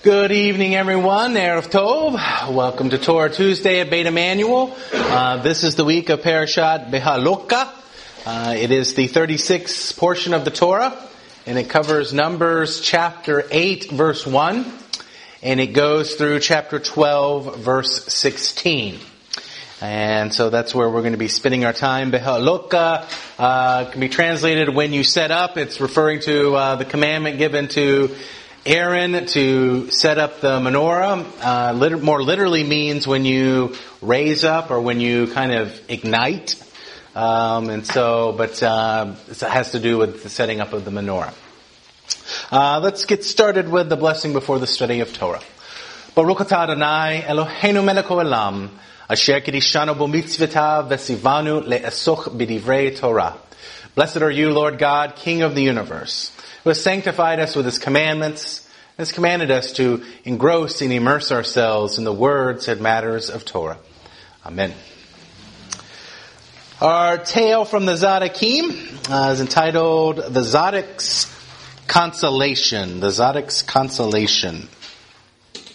Good evening, everyone. Erev Tov. Welcome to Torah Tuesday at Beit Emmanuel. This is the week of Parashat Beha'alokah. It is the 36th portion of the Torah, and it covers Numbers chapter 8, verse 1, and it goes through chapter 12, verse 16. And so that's where we're going to be spending our time. Beha'alokah can be translated when you set up. It's referring to the commandment given to Aaron to set up the menorah. More literally means when you raise up or when you kind of ignite. It has to do with the setting up of the menorah. Let's get started with the blessing before the study of Torah. Baruch atah Adonai Eloheinu melech haolam asher kiddushanu b'mitzvotav v'tzivanu le'esoch b'divrei Torah. Blessed are you, Lord God, King of the universe, who has sanctified us with His commandments, and has commanded us to engross and immerse ourselves in the words and matters of Torah. Amen. Our tale from the Tzaddikim is entitled The Tzaddik's Consolation. The Tzaddik's Consolation. It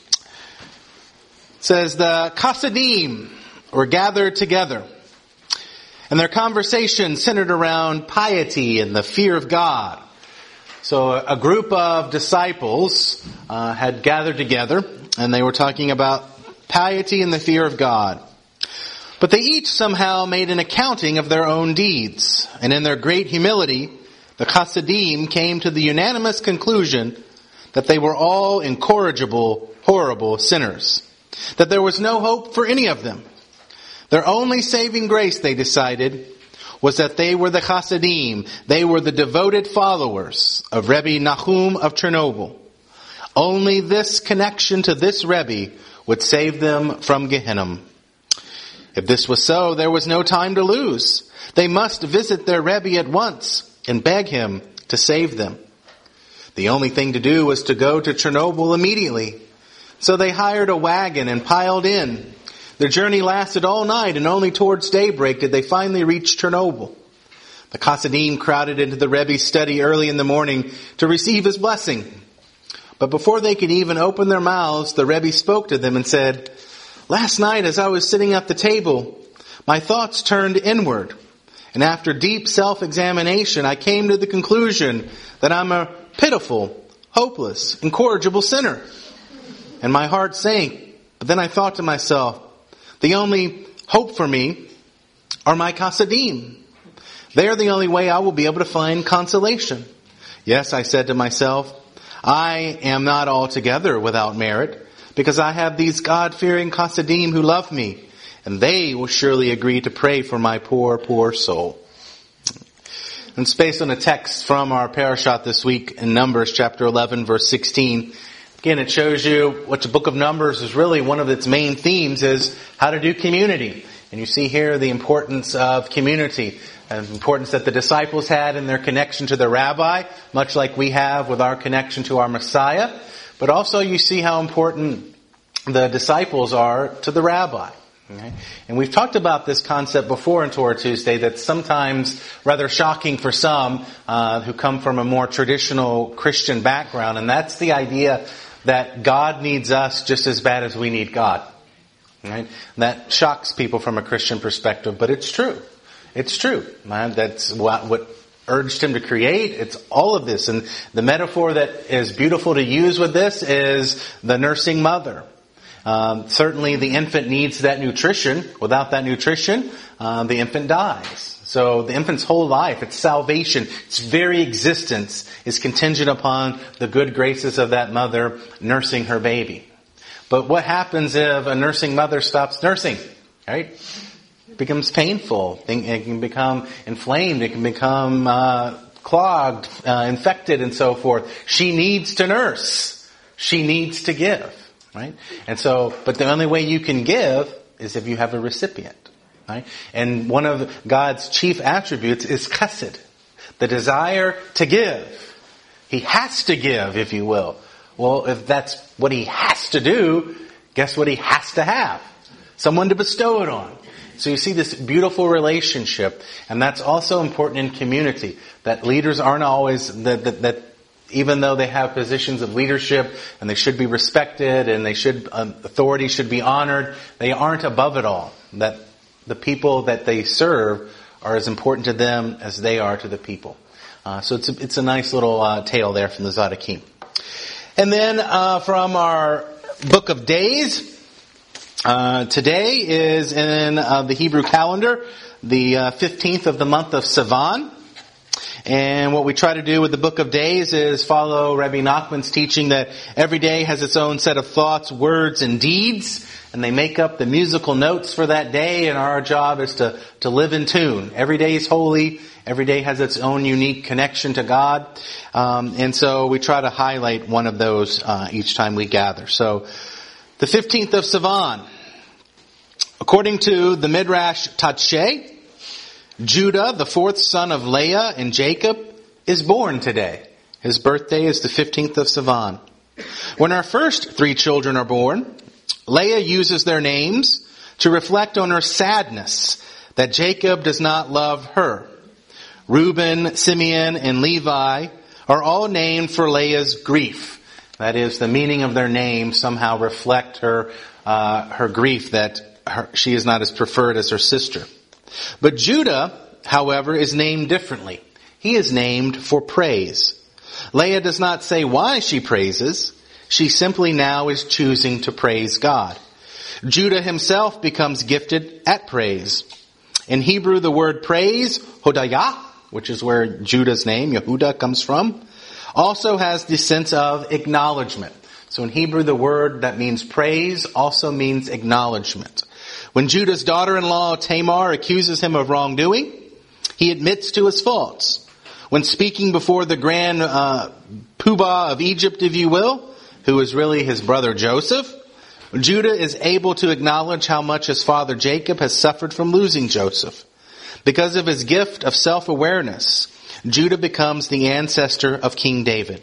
says, the Chassidim were gathered together, and their conversation centered around piety and the fear of God. So a group of disciples had gathered together, and they were talking about piety and the fear of God. But they each somehow made an accounting of their own deeds. And in their great humility, the Chassidim came to the unanimous conclusion that they were all incorrigible, horrible sinners. That there was no hope for any of them. Their only saving grace, they decided, was that they were the Chassidim. They were the devoted followers of Rebbe Nahum of Chernobyl. Only this connection to this Rebbe would save them from Gehenna. If this was so, there was no time to lose. They must visit their Rebbe at once and beg him to save them. The only thing to do was to go to Chernobyl immediately. So they hired a wagon and piled in. Their journey lasted all night, and only towards daybreak did they finally reach Chernobyl. The Chassidim crowded into the Rebbe's study early in the morning to receive his blessing. But before they could even open their mouths, the Rebbe spoke to them and said, "Last night as I was sitting at the table, my thoughts turned inward. And after deep self-examination, I came to the conclusion that I'm a pitiful, hopeless, incorrigible sinner. And my heart sank. But then I thought to myself, the only hope for me are my Chassidim. They are the only way I will be able to find consolation. Yes, I said to myself, I am not altogether without merit, because I have these God-fearing Chassidim who love me, and they will surely agree to pray for my poor, poor soul." And it's based on a text from our parashat this week in Numbers chapter 11, verse 16. Again, it shows you what the book of Numbers is really one of its main themes is how to do community. And you see here the importance of community, and the importance that the disciples had in their connection to the rabbi, much like we have with our connection to our Messiah. But also you see how important the disciples are to the rabbi. Okay? And we've talked about this concept before in Torah Tuesday that's sometimes rather shocking for some who come from a more traditional Christian background, and that's the idea that God needs us just as bad as we need God. Right? That shocks people from a Christian perspective, but it's true. It's true. That's what urged him to create. It's all of this. And the metaphor that is beautiful to use with this is the nursing mother. Certainly the infant needs that nutrition. Without that nutrition, the infant dies. So the infant's whole life, its salvation, its very existence is contingent upon the good graces of that mother nursing her baby. But what happens if a nursing mother stops nursing? Right? It becomes painful. It can become inflamed. It can become clogged, infected, and so forth. She needs to nurse. She needs to give. Right? And so, but the only way you can give is if you have a recipient. Right? And one of God's chief attributes is chesed, the desire to give. He has to give, if you will. Well, if that's what he has to do, guess what he has to have? Someone to bestow it on. So you see this beautiful relationship, and that's also important in community, that leaders aren't always, that even though they have positions of leadership and they should be respected and authority should be honored, they aren't above it all. That the people that they serve are as important to them as they are to the people. So it's a nice little tale there from the Zadokим. And then from our book of days, today is in the Hebrew calendar, the 15th of the month of Sivan. And what we try to do with the book of days is follow Rabbi Nachman's teaching that every day has its own set of thoughts, words, and deeds, and they make up the musical notes for that day, and our job is to live in tune. Every day is holy. Every day has its own unique connection to God. And so we try to highlight one of those each time we gather. So the 15th of Sivan, according to the Midrash Tatshe, Judah, the fourth son of Leah and Jacob, is born today. His birthday is the 15th of Sivan. When our first three children are born, Leah uses their names to reflect on her sadness that Jacob does not love her. Reuben, Simeon, and Levi are all named for Leah's grief. That is, the meaning of their names somehow reflect her grief that she is not as preferred as her sister. But Judah, however, is named differently. He is named for praise. Leah does not say why she praises. She simply now is choosing to praise God. Judah himself becomes gifted at praise. In Hebrew, the word praise, hodayah, which is where Judah's name, Yehudah, comes from, also has the sense of acknowledgement. So in Hebrew, the word that means praise also means acknowledgement. When Judah's daughter-in-law Tamar accuses him of wrongdoing, he admits to his faults. When speaking before the grand poobah of Egypt, if you will, who is really his brother Joseph, Judah is able to acknowledge how much his father Jacob has suffered from losing Joseph. Because of his gift of self-awareness, Judah becomes the ancestor of King David.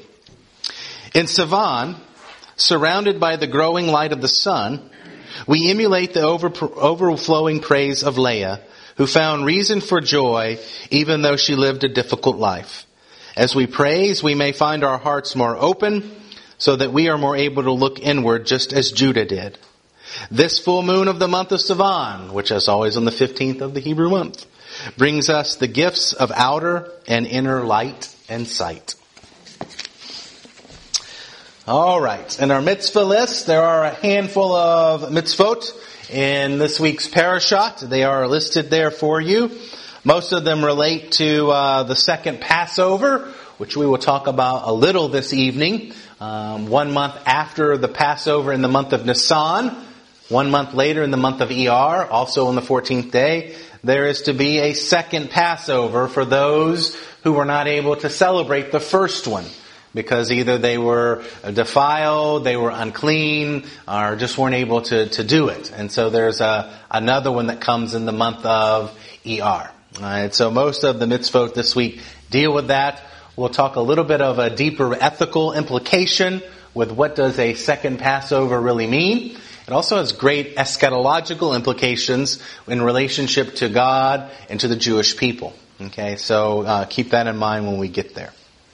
In Sivan, surrounded by the growing light of the sun, we emulate the overflowing praise of Leah, who found reason for joy even though she lived a difficult life. As we praise, we may find our hearts more open so that we are more able to look inward just as Judah did. This full moon of the month of Sivan, which is always on the 15th of the Hebrew month, brings us the gifts of outer and inner light and sight. All right. In our mitzvah list, there are a handful of mitzvot in this week's parashat. They are listed there for you. Most of them relate to the second Passover, which we will talk about a little this evening. 1 month after the Passover in the month of Nisan, 1 month later in the month of Iyar, also on the 14th day, there is to be a second Passover for those who were not able to celebrate the first one, because either they were defiled, they were unclean, or just weren't able to do it. And so there's another one that comes in the month of Iyar. Alright, so most of the mitzvot this week deal with that. We'll talk a little bit of a deeper ethical implication with what does a second Passover really mean. It also has great eschatological implications in relationship to God and to the Jewish people. Okay, so keep that in mind when we get there.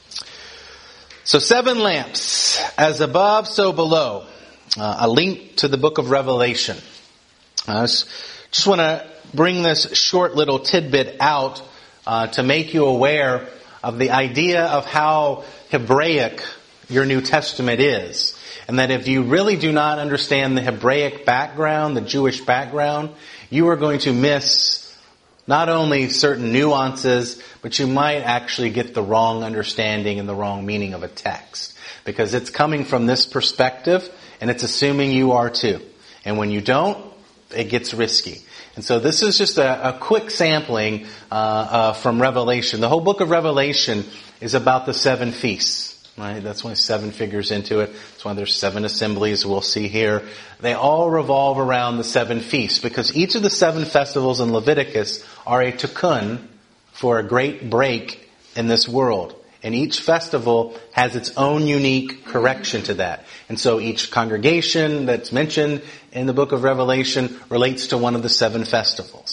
So 7 lamps, as above, so below. A link to the book of Revelation. I just want to bring this short little tidbit out to make you aware of the idea of how Hebraic your New Testament is. And that if you really do not understand the Hebraic background, the Jewish background, you are going to miss not only certain nuances, but you might actually get the wrong understanding and the wrong meaning of a text. Because it's coming from this perspective, and it's assuming you are too. And when you don't, it gets risky. And so this is just a quick sampling from Revelation. The whole book of Revelation is about the 7 feasts. Right? That's why 7 figures into it. That's why there's 7 assemblies we'll see here. They all revolve around the 7 feasts, because each of the 7 festivals in Leviticus are a tikkun for a great break in this world. And each festival has its own unique correction to that. And so each congregation that's mentioned in the book of Revelation relates to one of the 7 festivals.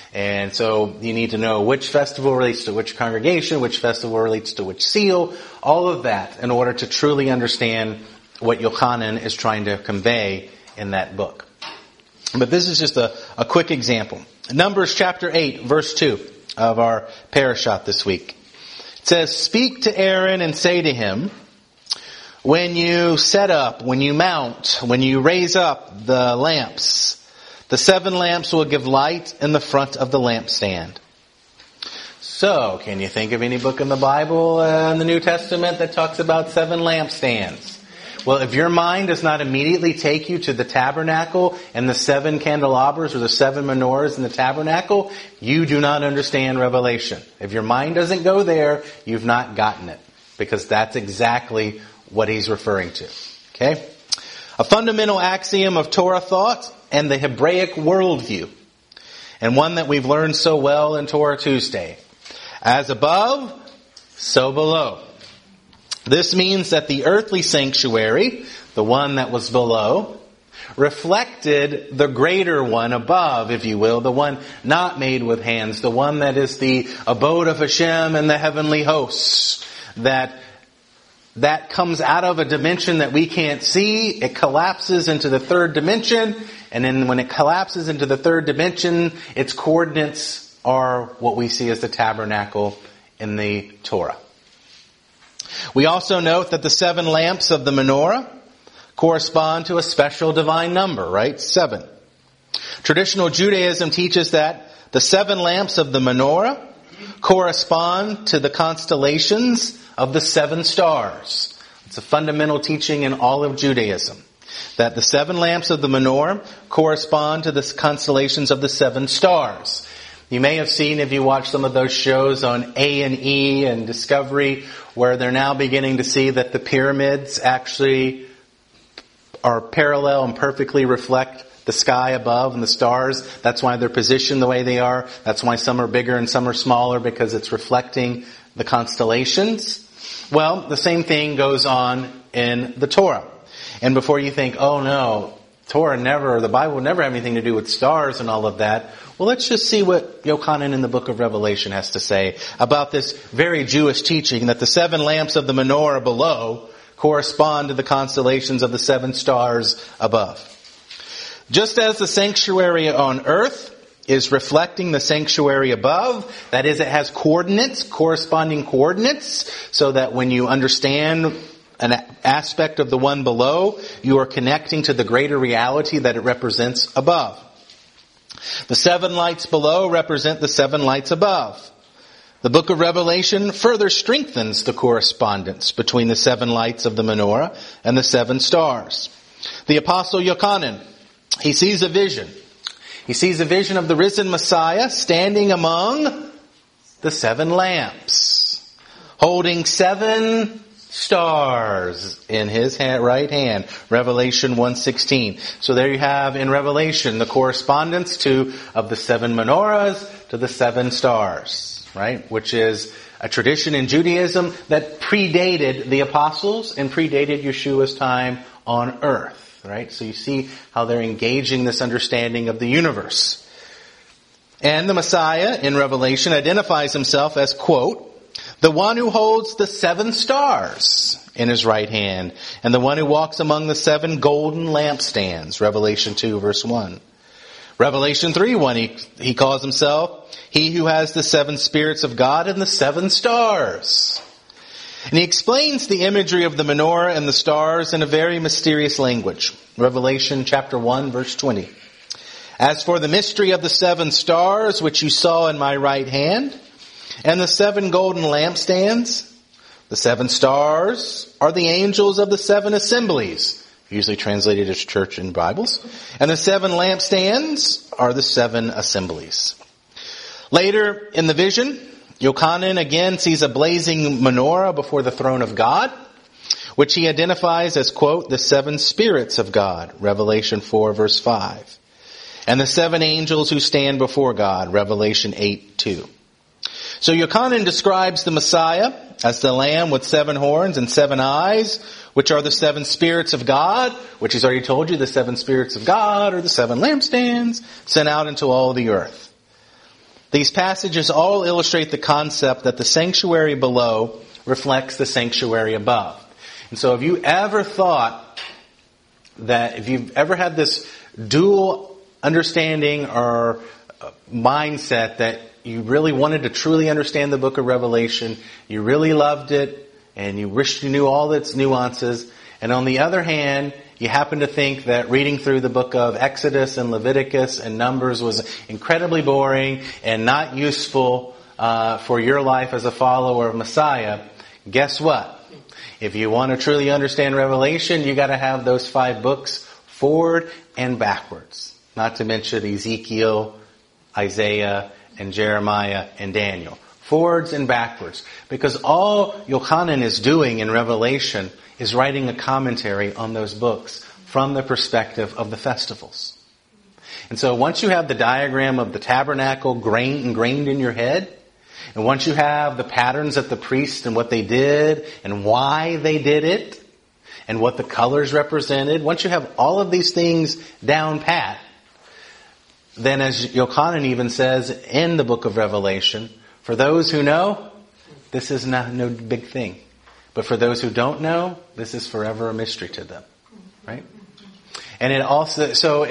And so you need to know which festival relates to which congregation, which festival relates to which seal, all of that in order to truly understand what Yochanan is trying to convey in that book. But this is just a quick example. Numbers chapter 8, verse 2 of our parashat this week. It says, "Speak to Aaron and say to him, when you set up, when you mount, when you raise up the lamps, the 7 lamps will give light in the front of the lampstand." So, can you think of any book in the Bible in the New Testament that talks about 7 lampstands? Well, if your mind does not immediately take you to the tabernacle and the 7 candelabras or the 7 menorahs in the tabernacle, you do not understand Revelation. If your mind doesn't go there, you've not gotten it. Because that's exactly what he's referring to. Okay? A fundamental axiom of Torah thought and the Hebraic worldview. And one that we've learned so well in Torah Tuesday. As above, so below. This means that the earthly sanctuary, the one that was below, reflected the greater one above, if you will, the one not made with hands, the one that is the abode of Hashem and the heavenly hosts. That comes out of a dimension that we can't see. It collapses into the 3rd dimension. And then when it collapses into the 3rd dimension, its coordinates are what we see as the tabernacle in the Torah. We also note that the 7 lamps of the menorah correspond to a special divine number, right? 7. Traditional Judaism teaches that the 7 lamps of the menorah correspond to the constellations of the 7 stars. It's a fundamental teaching in all of Judaism. That the 7 lamps of the menorah correspond to the constellations of the 7 stars. You may have seen, if you watch some of those shows on A&E and Discovery, where they're now beginning to see that the pyramids actually are parallel and perfectly reflect the sky above and the stars. That's why they're positioned the way they are. That's why some are bigger and some are smaller, because it's reflecting the constellations. Well, the same thing goes on in the Torah. And before you think, oh no, the Bible never have anything to do with stars and all of that. Well, let's just see what Yochanan in the book of Revelation has to say about this very Jewish teaching that the 7 lamps of the menorah below correspond to the constellations of the 7 stars above. Just as the sanctuary on earth is reflecting the sanctuary above, that is, it has coordinates, corresponding coordinates, so that when you understand an aspect of the one below, you are connecting to the greater reality that it represents above. The 7 lights below represent the 7 lights above. The book of Revelation further strengthens the correspondence between the 7 lights of the menorah and the 7 stars. The apostle Yochanan, he sees a vision. He sees a vision of the risen Messiah standing among the 7 lamps, holding 7 stars in his right hand. Revelation 1:16. So there you have in Revelation the correspondence of the 7 menorahs to the 7 stars, right? Which is a tradition in Judaism that predated the apostles and predated Yeshua's time on earth, right? So you see how they're engaging this understanding of the universe. And the Messiah in Revelation identifies himself as, quote, the one who holds the 7 stars in his right hand, and the one who walks among the 7 golden lampstands. Revelation 2, verse 1. Revelation 3:1, he calls himself, he who has the 7 spirits of God and the 7 stars. And he explains the imagery of the menorah and the stars in a very mysterious language. Revelation chapter 1, verse 20. As for the mystery of the 7 stars, which you saw in my right hand, and the 7 golden lampstands, the 7 stars are the angels of the 7 assemblies, usually translated as church in Bibles, and the 7 lampstands are the 7 assemblies. Later in the vision, Yochanan again sees a blazing menorah before the throne of God, which he identifies as, quote, the 7 spirits of God, Revelation 4, verse 5, and the 7 angels who stand before God, Revelation 8:2. So Yochanan describes the Messiah as the Lamb with 7 horns and 7 eyes, which are the 7 spirits of God, which he's already told you, the 7 spirits of God are the 7 lampstands sent out into all the earth. These passages all illustrate the concept that the sanctuary below reflects the sanctuary above. And so if you ever thought that, if you've ever had this dual understanding or mindset that you really wanted to truly understand the book of Revelation, you really loved it, and you wished you knew all its nuances, and on the other hand, you happen to think that reading through the book of Exodus and Leviticus and Numbers was incredibly boring and not useful for your life as a follower of Messiah, guess what? If you want to truly understand Revelation, you got to have those 5 books forward and backwards. Not to mention Ezekiel, Isaiah, and Jeremiah, and Daniel. Forwards and backwards. Because all Yochanan is doing in Revelation is writing a commentary on those books from the perspective of the festivals. And so once you have the diagram of the tabernacle ingrained in your head, and once you have the patterns of the priests and what they did and why they did it, and what the colors represented, once you have all of these things down pat, then as Yochanan even says in the book of Revelation, for those who know, this is no big thing. But for those who don't know, this is forever a mystery to them. Right? And it also, so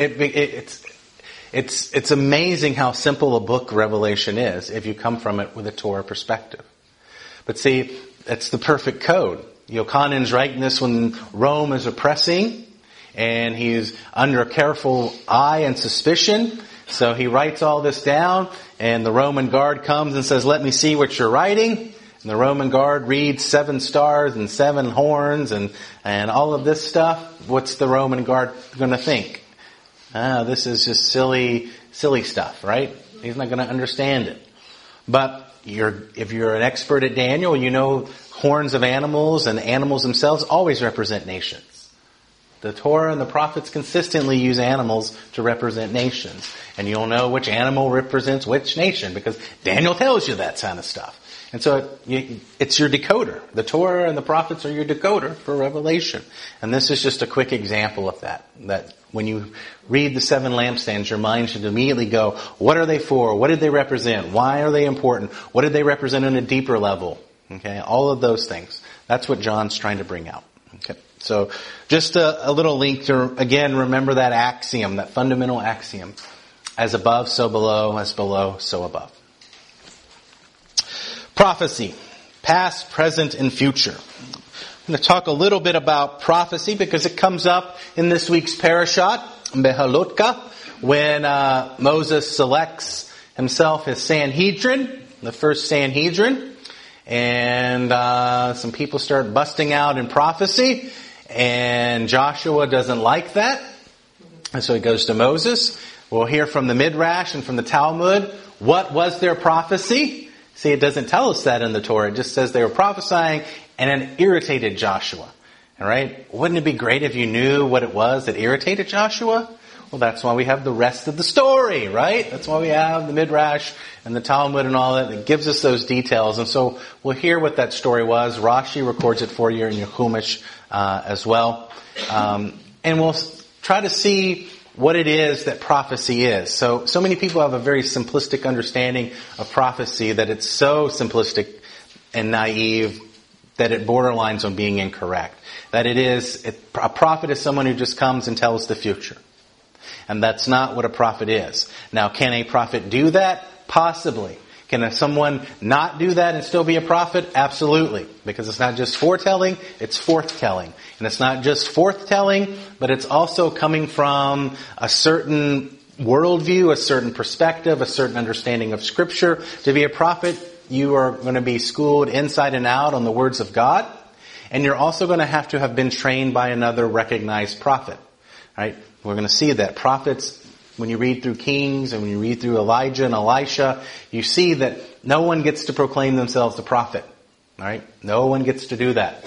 it's amazing how simple a book Revelation is if you come from it with a Torah perspective. But see, it's the perfect code. Yochanan's writing this when Rome is oppressing, and he's under a careful eye and suspicion. So he writes all this down, and the Roman guard comes and says, let me see what you're writing. And the Roman guard reads 7 stars and 7 horns and all of this stuff. What's the Roman guard going to think? This is just silly stuff, right? He's not going to understand it. But if you're an expert at Daniel, you know horns of animals and animals themselves always represent nations. The Torah and the prophets consistently use animals to represent nations. And you'll know which animal represents which nation because Daniel tells you that kind of stuff. And so it's your decoder. The Torah and the prophets are your decoder for Revelation. And this is just a quick example of that. That when you read the 7 lampstands, your mind should immediately go, what are they for? What did they represent? Why are they important? What did they represent on a deeper level? Okay, all of those things. That's what John's trying to bring out. Okay, so just a little link to, again, remember that axiom, that fundamental axiom. As above, so below. As below, so above. Prophecy. Past, present, and future. I'm going to talk a little bit about prophecy because it comes up in this week's parashat, Behalotka, when Moses selects himself his Sanhedrin, the first Sanhedrin, and some people start busting out in prophecy, and Joshua doesn't like that, and so he goes to Moses. We'll hear from the Midrash and from the Talmud, what was their prophecy? See, it doesn't tell us that in the Torah. It just says they were prophesying and it irritated Joshua. All right? Wouldn't it be great if you knew what it was that irritated Joshua? Well, that's why we have the rest of the story, right? That's why we have the Midrash and the Talmud and all that. It gives us those details. And so we'll hear what that story was. Rashi records it for you in your Chumash as well. And we'll try to see what it is that prophecy is. So many people have a very simplistic understanding of prophecy that it's so simplistic and naive that it borderlines on being incorrect. That a prophet is someone who just comes and tells the future. And that's not what a prophet is. Now, can a prophet do that? Possibly. Can someone not do that and still be a prophet? Absolutely. Because it's not just foretelling, it's forthtelling. And it's not just forthtelling, but it's also coming from a certain worldview, a certain perspective, a certain understanding of Scripture. To be a prophet, you are going to be schooled inside and out on the words of God. And you're also going to have been trained by another recognized prophet. Right? We're going to see that prophets, when you read through Kings and when you read through Elijah and Elisha, you see that no one gets to proclaim themselves a prophet. All right? No one gets to do that.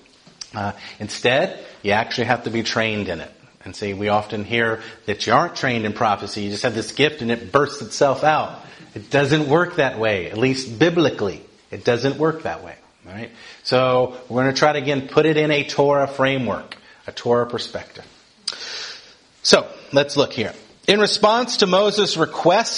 Instead, you actually have to be trained in it. And see, we often hear that you aren't trained in prophecy. You just have this gift and it bursts itself out. It doesn't work that way, at least biblically. It doesn't work that way. All right? So we're going to try to, again, put it in a Torah framework, a Torah perspective. So let's look here. In response to Moses' request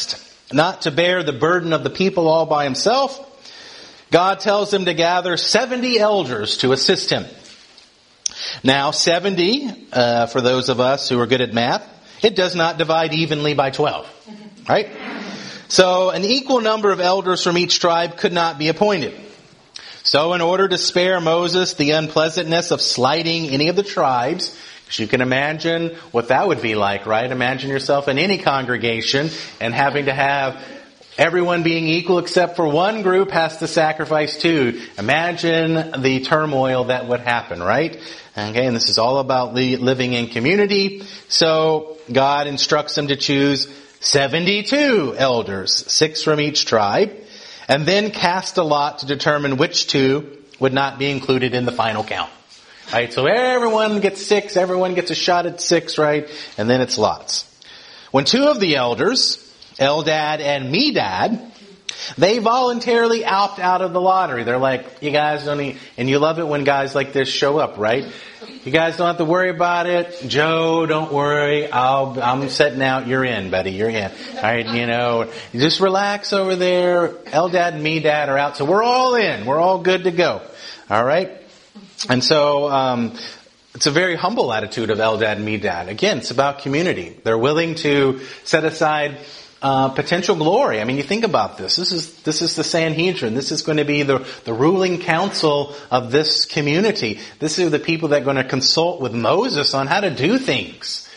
not to bear the burden of the people all by himself, God tells him to gather 70 elders to assist him. Now, 70, for those of us who are good at math, it does not divide evenly by 12, right? So an equal number of elders from each tribe could not be appointed. So in order to spare Moses the unpleasantness of slighting any of the tribes, because you can imagine what that would be like, right? Imagine yourself in any congregation and having to have everyone being equal except for one group has to sacrifice two. Imagine the turmoil that would happen, right? Okay, and this is all about living in community. So God instructs them to choose 72 elders, 6 from each tribe, and then cast a lot to determine which 2 would not be included in the final count. Right, so everyone gets 6, everyone gets a shot at 6, right? And then it's lots. When 2 of the elders, Eldad and Medad, they voluntarily opt out of the lottery. They're like, you guys don't need, and you love it when guys like this show up, right? You guys don't have to worry about it. Joe, don't worry. I'm setting out. You're in, buddy. You're in. All right, you just relax over there. Eldad and Medad are out. So we're all in. We're all good to go. All right? And so, it's a very humble attitude of Eldad and Medad. Again, it's about community. They're willing to set aside potential glory. I mean, you think about this. This is the Sanhedrin. This is going to be the ruling council of this community. This are the people that are going to consult with Moses on how to do things.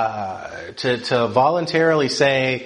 To voluntarily say,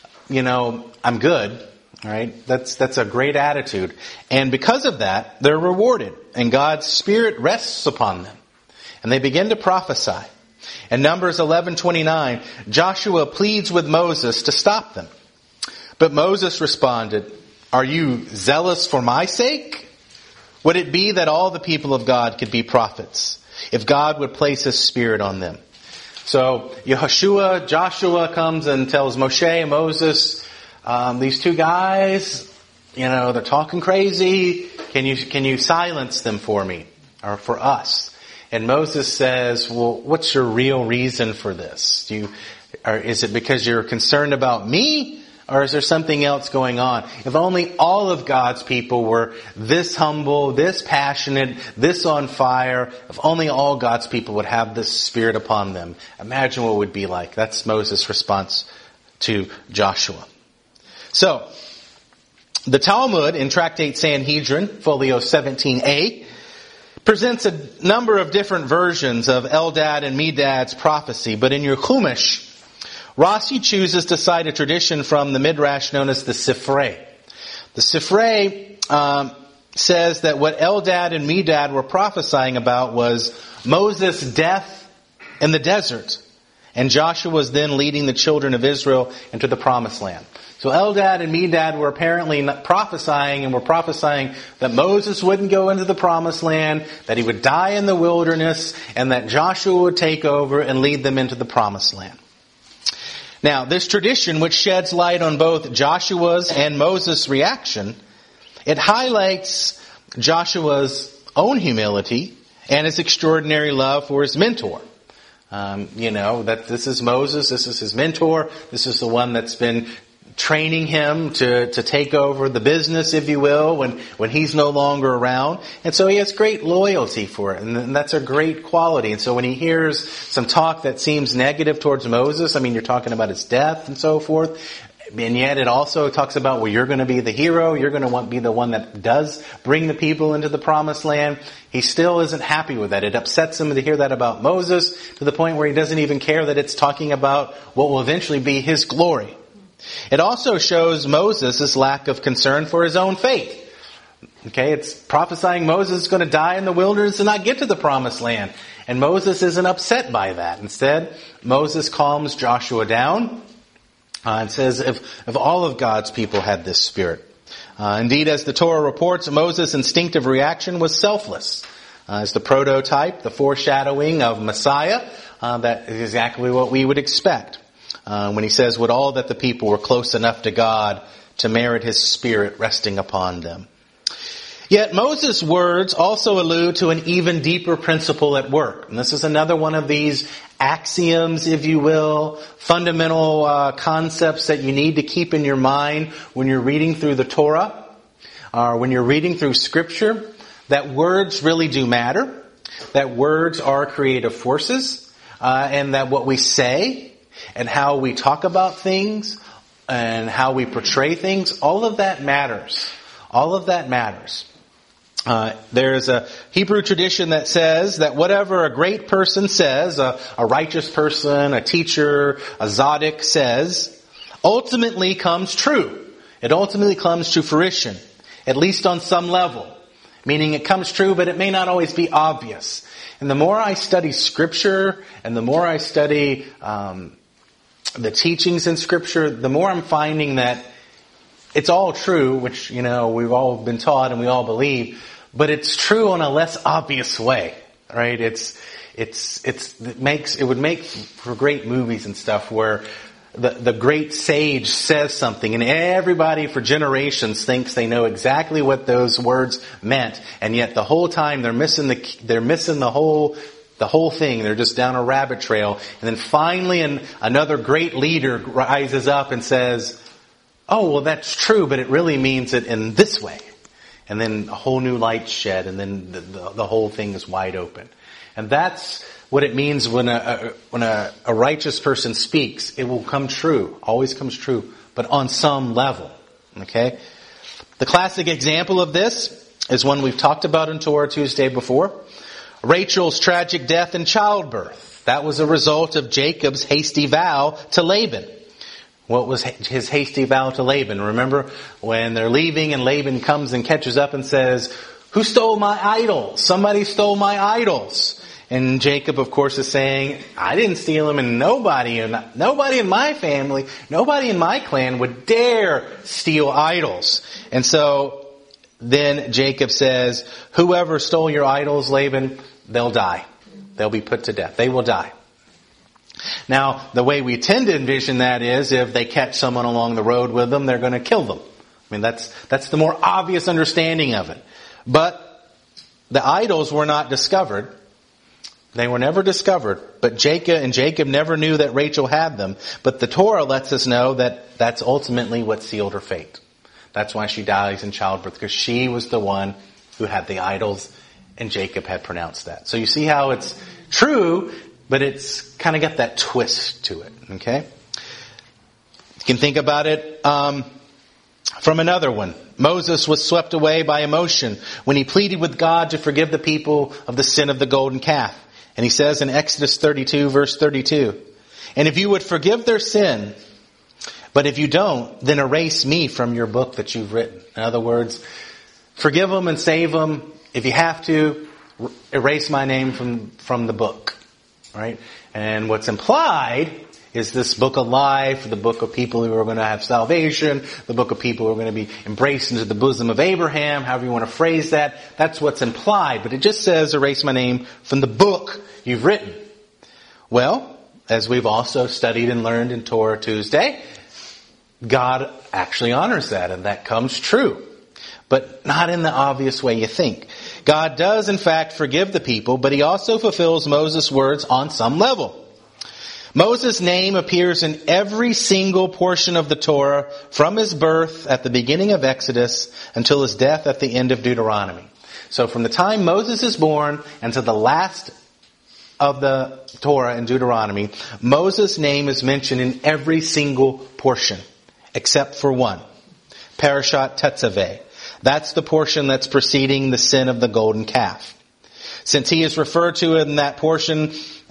I'm good. All right, that's a great attitude. And because of that, they're rewarded. And God's Spirit rests upon them. And they begin to prophesy. In Numbers 11:29, Joshua pleads with Moses to stop them. But Moses responded, "Are you zealous for my sake? Would it be that all the people of God could be prophets, if God would place His Spirit on them?" So Joshua comes and tells Moses, these 2 guys, they're talking crazy. Can you silence them for me or for us? And Moses says, well, what's your real reason for this? Is it because you're concerned about me? Or is there something else going on? If only all of God's people were this humble, this passionate, this on fire. If only all God's people would have this Spirit upon them. Imagine what it would be like. That's Moses' response to Joshua. So, the Talmud in Tractate Sanhedrin, folio 17a, presents a number of different versions of Eldad and Medad's prophecy, but in your Chumash, Rashi chooses to cite a tradition from the Midrash known as the Sifrei. The Sifrei says that what Eldad and Medad were prophesying about was Moses' death in the desert, and Joshua was then leading the children of Israel into the Promised Land. So Eldad and Medad were apparently prophesying that Moses wouldn't go into the Promised Land, that he would die in the wilderness, and that Joshua would take over and lead them into the Promised Land. Now, this tradition, which sheds light on both Joshua's and Moses' reaction, it highlights Joshua's own humility and his extraordinary love for his mentor. That this is Moses, this is his mentor, this is the one that's been training him to take over the business, if you will, when he's no longer around. And so he has great loyalty for it. And that's a great quality. And so when he hears some talk that seems negative towards Moses, you're talking about his death and so forth. And yet it also talks about, well, you're going to be the hero. You're going to be the one that does bring the people into the Promised Land. He still isn't happy with that. It upsets him to hear that about Moses, to the point where he doesn't even care that it's talking about what will eventually be his glory. It also shows Moses' lack of concern for his own fate. Okay, it's prophesying Moses is going to die in the wilderness and not get to the Promised Land. And Moses isn't upset by that. Instead, Moses calms Joshua down and says, if all of God's people had this spirit. Indeed, as the Torah reports, Moses' instinctive reaction was selfless. As the prototype, the foreshadowing of Messiah, that is exactly what we would expect. When he says, would all that the people were close enough to God to merit His Spirit resting upon them. Yet Moses' words also allude to an even deeper principle at work. And this is another one of these axioms, if you will, fundamental concepts that you need to keep in your mind when you're reading through the Torah, or when you're reading through Scripture, that words really do matter, that words are creative forces, and that what we say and how we talk about things and how we portray things, all of that matters. All of that matters. There's a Hebrew tradition that says that whatever a great person says, a righteous person, a teacher, a tzaddik says, ultimately comes true. It ultimately comes to fruition, at least on some level. Meaning it comes true, but it may not always be obvious. And the more I study Scripture, and the more I study the teachings in Scripture, the more I'm finding that it's all true, which, we've all been taught and we all believe, but it's true in a less obvious way, right? It would make for great movies and stuff where the great sage says something and everybody for generations thinks they know exactly what those words meant, and yet the whole time they're missing the whole thing. They're just down a rabbit trail. And then finally another great leader rises up and says, oh, well, that's true, but it really means it in this way. And then a whole new light's shed, and then the whole thing is wide open. And that's what it means when a righteous person speaks. It will come true, always comes true, but on some level. Okay? The classic example of this is one we've talked about in Torah Tuesday before. Rachel's tragic death in childbirth. That was a result of Jacob's hasty vow to Laban. What was his hasty vow to Laban? Remember when they're leaving and Laban comes and catches up and says, who stole my idols? Somebody stole my idols. And Jacob, of course, is saying, I didn't steal them, and nobody in my family, nobody in my clan would dare steal idols. And so then Jacob says, whoever stole your idols, Laban, they'll die. They'll be put to death. They will die. Now, the way we tend to envision that is if they catch someone along the road with them, they're going to kill them. I mean, that's the more obvious understanding of it. But the idols were not discovered. They were never discovered. But Jacob never knew that Rachel had them. But the Torah lets us know that that's ultimately what sealed her fate. That's why she dies in childbirth, because she was the one who had the idols, and Jacob had pronounced that. So you see how it's true, but it's kind of got that twist to it, okay? You can think about it from another one. Moses was swept away by emotion when he pleaded with God to forgive the people of the sin of the golden calf. And he says in Exodus 32, verse 32, and if you would forgive their sin, but if you don't, then erase me from your book that you've written. In other words, forgive them and save them. If you have to, erase my name from the book. Right? And what's implied is this book of life, the book of people who are going to have salvation, the book of people who are going to be embraced into the bosom of Abraham, however you want to phrase that. That's what's implied. But it just says, erase my name from the book you've written. Well, as we've also studied and learned in Torah Tuesday, God actually honors that, and that comes true. But not in the obvious way you think. God does, in fact, forgive the people, but he also fulfills Moses' words on some level. Moses' name appears in every single portion of the Torah from his birth at the beginning of Exodus until his death at the end of Deuteronomy. So from the time Moses is born until the last of the Torah in Deuteronomy, Moses' name is mentioned in every single portion, except for one. Parashat Tetzaveh. That's the portion that's preceding the sin of the golden calf. Since he is referred to in that portion,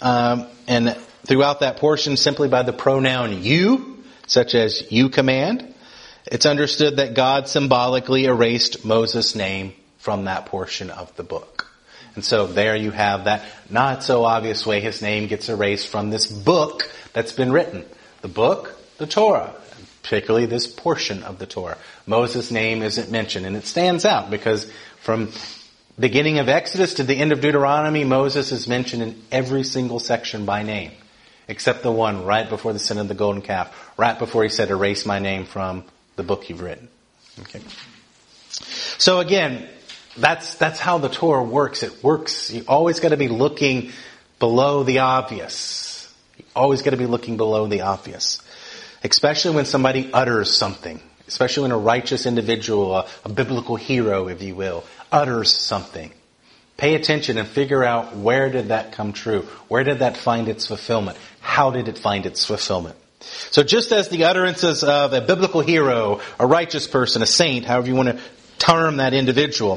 and throughout that portion simply by the pronoun you, such as you command, it's understood that God symbolically erased Moses' name from that portion of the book. And so there you have that not so obvious way his name gets erased from this book that's been written. The book, the Torah. Particularly this portion of the Torah. Moses' name isn't mentioned, and it stands out because from beginning of Exodus to the end of Deuteronomy, Moses is mentioned in every single section by name, except the one right before the sin of the golden calf, right before he said, erase my name from the book you've written. Okay. So again, that's how the Torah works. It works. You always got to be looking below the obvious. You always got to be looking below the obvious. Especially when somebody utters something. Especially when a righteous individual, a biblical hero, if you will, utters something. Pay attention and figure out, where did that come true? Where did that find its fulfillment? How did it find its fulfillment? So just as the utterances of a biblical hero, a righteous person, a saint, however you want to term that individual,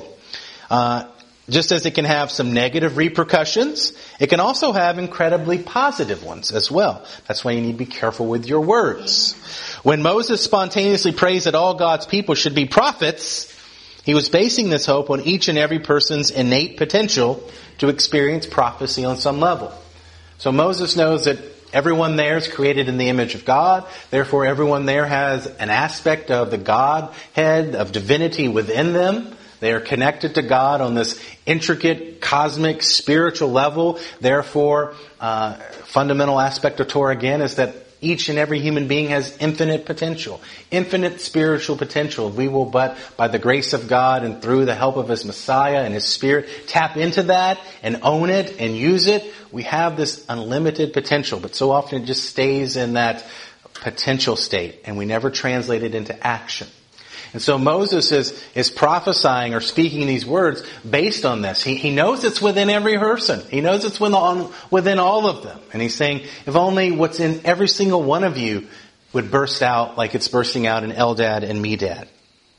just as it can have some negative repercussions, it can also have incredibly positive ones as well. That's why you need to be careful with your words. When Moses spontaneously prays that all God's people should be prophets, he was basing this hope on each and every person's innate potential to experience prophecy on some level. So Moses knows that everyone there is created in the image of God. Therefore, everyone there has an aspect of the Godhead, of divinity within them. They are connected to God on this intricate, cosmic, spiritual level. Therefore, fundamental aspect of Torah again is that each and every human being has infinite potential, infinite spiritual potential. We will but, by the grace of God and through the help of His Messiah and His Spirit, tap into that and own it and use it. We have this unlimited potential, but so often it just stays in that potential state and we never translate it into action. And so Moses is prophesying or speaking these words based on this. He knows it's within every person. He knows it's within all of them. And he's saying, if only what's in every single one of you would burst out like it's bursting out in Eldad and Medad.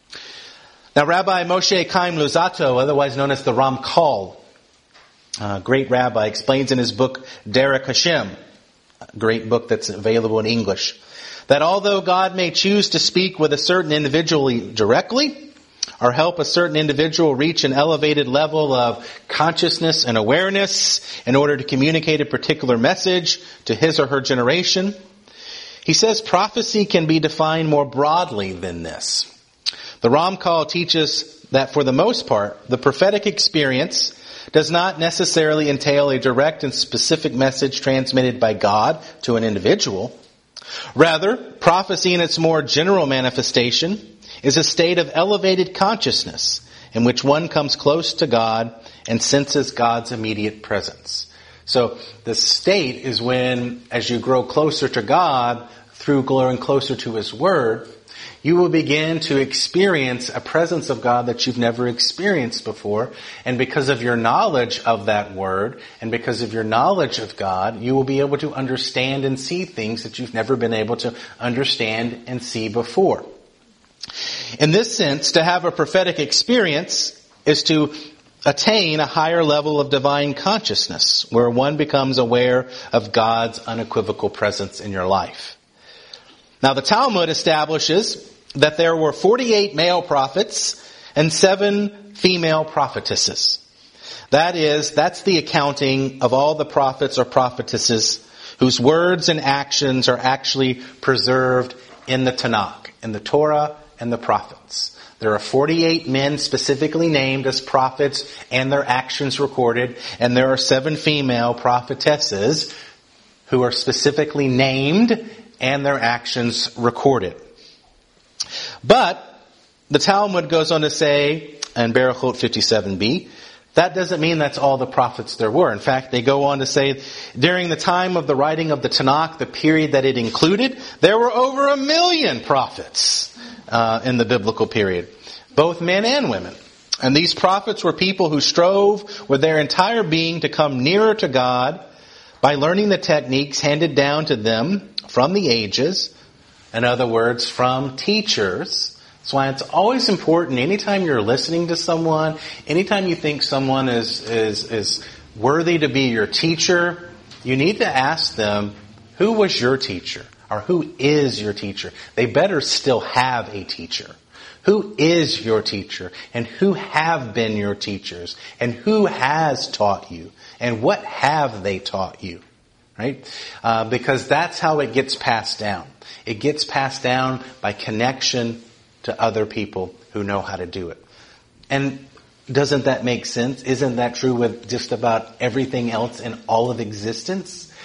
Now, Rabbi Moshe Chaim Luzzatto, otherwise known as the Ramchal, great rabbi, explains in his book Derek Hashem, a great book that's available in English, that although God may choose to speak with a certain individual directly, or help a certain individual reach an elevated level of consciousness and awareness in order to communicate a particular message to his or her generation, he says prophecy can be defined more broadly than this. The Ramchal teaches that for the most part, the prophetic experience does not necessarily entail a direct and specific message transmitted by God to an individual. Rather, prophecy in its more general manifestation is a state of elevated consciousness in which one comes close to God and senses God's immediate presence. So the state is when, as you grow closer to God through growing closer to His Word, you will begin to experience a presence of God that you've never experienced before. And because of your knowledge of that Word, and because of your knowledge of God, you will be able to understand and see things that you've never been able to understand and see before. In this sense, to have a prophetic experience is to attain a higher level of divine consciousness, where one becomes aware of God's unequivocal presence in your life. Now, the Talmud establishes that there were 48 male prophets and 7 female prophetesses. That's the accounting of all the prophets or prophetesses whose words and actions are actually preserved in the Tanakh, in the Torah and the prophets. There are 48 men specifically named as prophets and their actions recorded, and there are 7 female prophetesses who are specifically named and their actions recorded. But the Talmud goes on to say, in Berachot 57b, that doesn't mean that's all the prophets there were. In fact, they go on to say, during the time of the writing of the Tanakh, the period that it included, there were over 1 million prophets in the biblical period, both men and women. And these prophets were people who strove with their entire being to come nearer to God by learning the techniques handed down to them from the ages, in other words, from teachers. That's why it's always important, anytime you're listening to someone, anytime you think someone is worthy to be your teacher, you need to ask them, who was your teacher? Or who is your teacher? They better still have a teacher. Who is your teacher? And who have been your teachers? And who has taught you? And what have they taught you? Right? Because that's how it gets passed down. It gets passed down by connection to other people who know how to do it. And doesn't that make sense? Isn't that true with just about everything else in all of existence?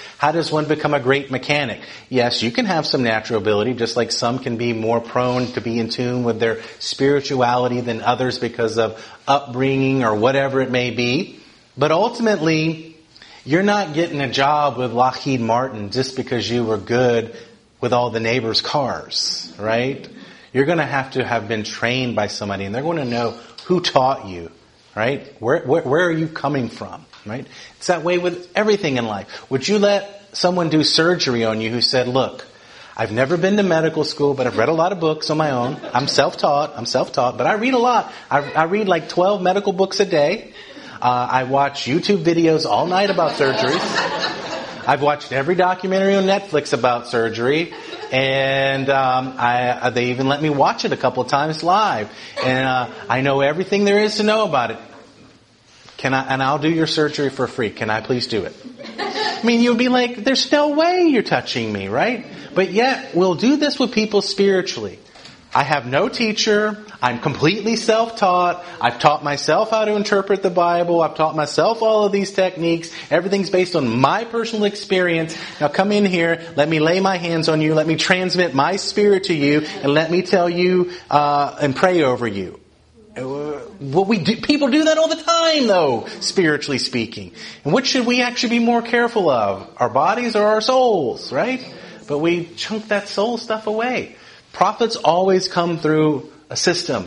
How does one become a great mechanic? Yes, you can have some natural ability, just like some can be more prone to be in tune with their spirituality than others because of upbringing or whatever it may be. But ultimately, you're not getting a job with Lockheed Martin just because you were good with all the neighbors' cars, right? You're going to have been trained by somebody, and they're going to know who taught you, right? Where are you coming from, right? It's that way with everything in life. Would you let someone do surgery on you who said, look, I've never been to medical school, but I've read a lot of books on my own. I'm self-taught, but I read a lot. I read like 12 medical books a day. I watch YouTube videos all night about surgeries. I've watched every documentary on Netflix about surgery, and they even let me watch it a couple of times live. And I know everything there is to know about it. And I'll do your surgery for free. Can I please do it? I mean, you'd be like, there's no way you're touching me, right? But yet, we'll do this with people spiritually. I have no teacher. I'm completely self-taught. I've taught myself how to interpret the Bible. I've taught myself all of these techniques. Everything's based on my personal experience. Now come in here. Let me lay my hands on you. Let me transmit my spirit to you. And let me tell you and pray over you. People do that all the time, though, spiritually speaking. And what should we actually be more careful of? Our bodies or our souls, right? But we chunk that soul stuff away. Prophets always come through a system.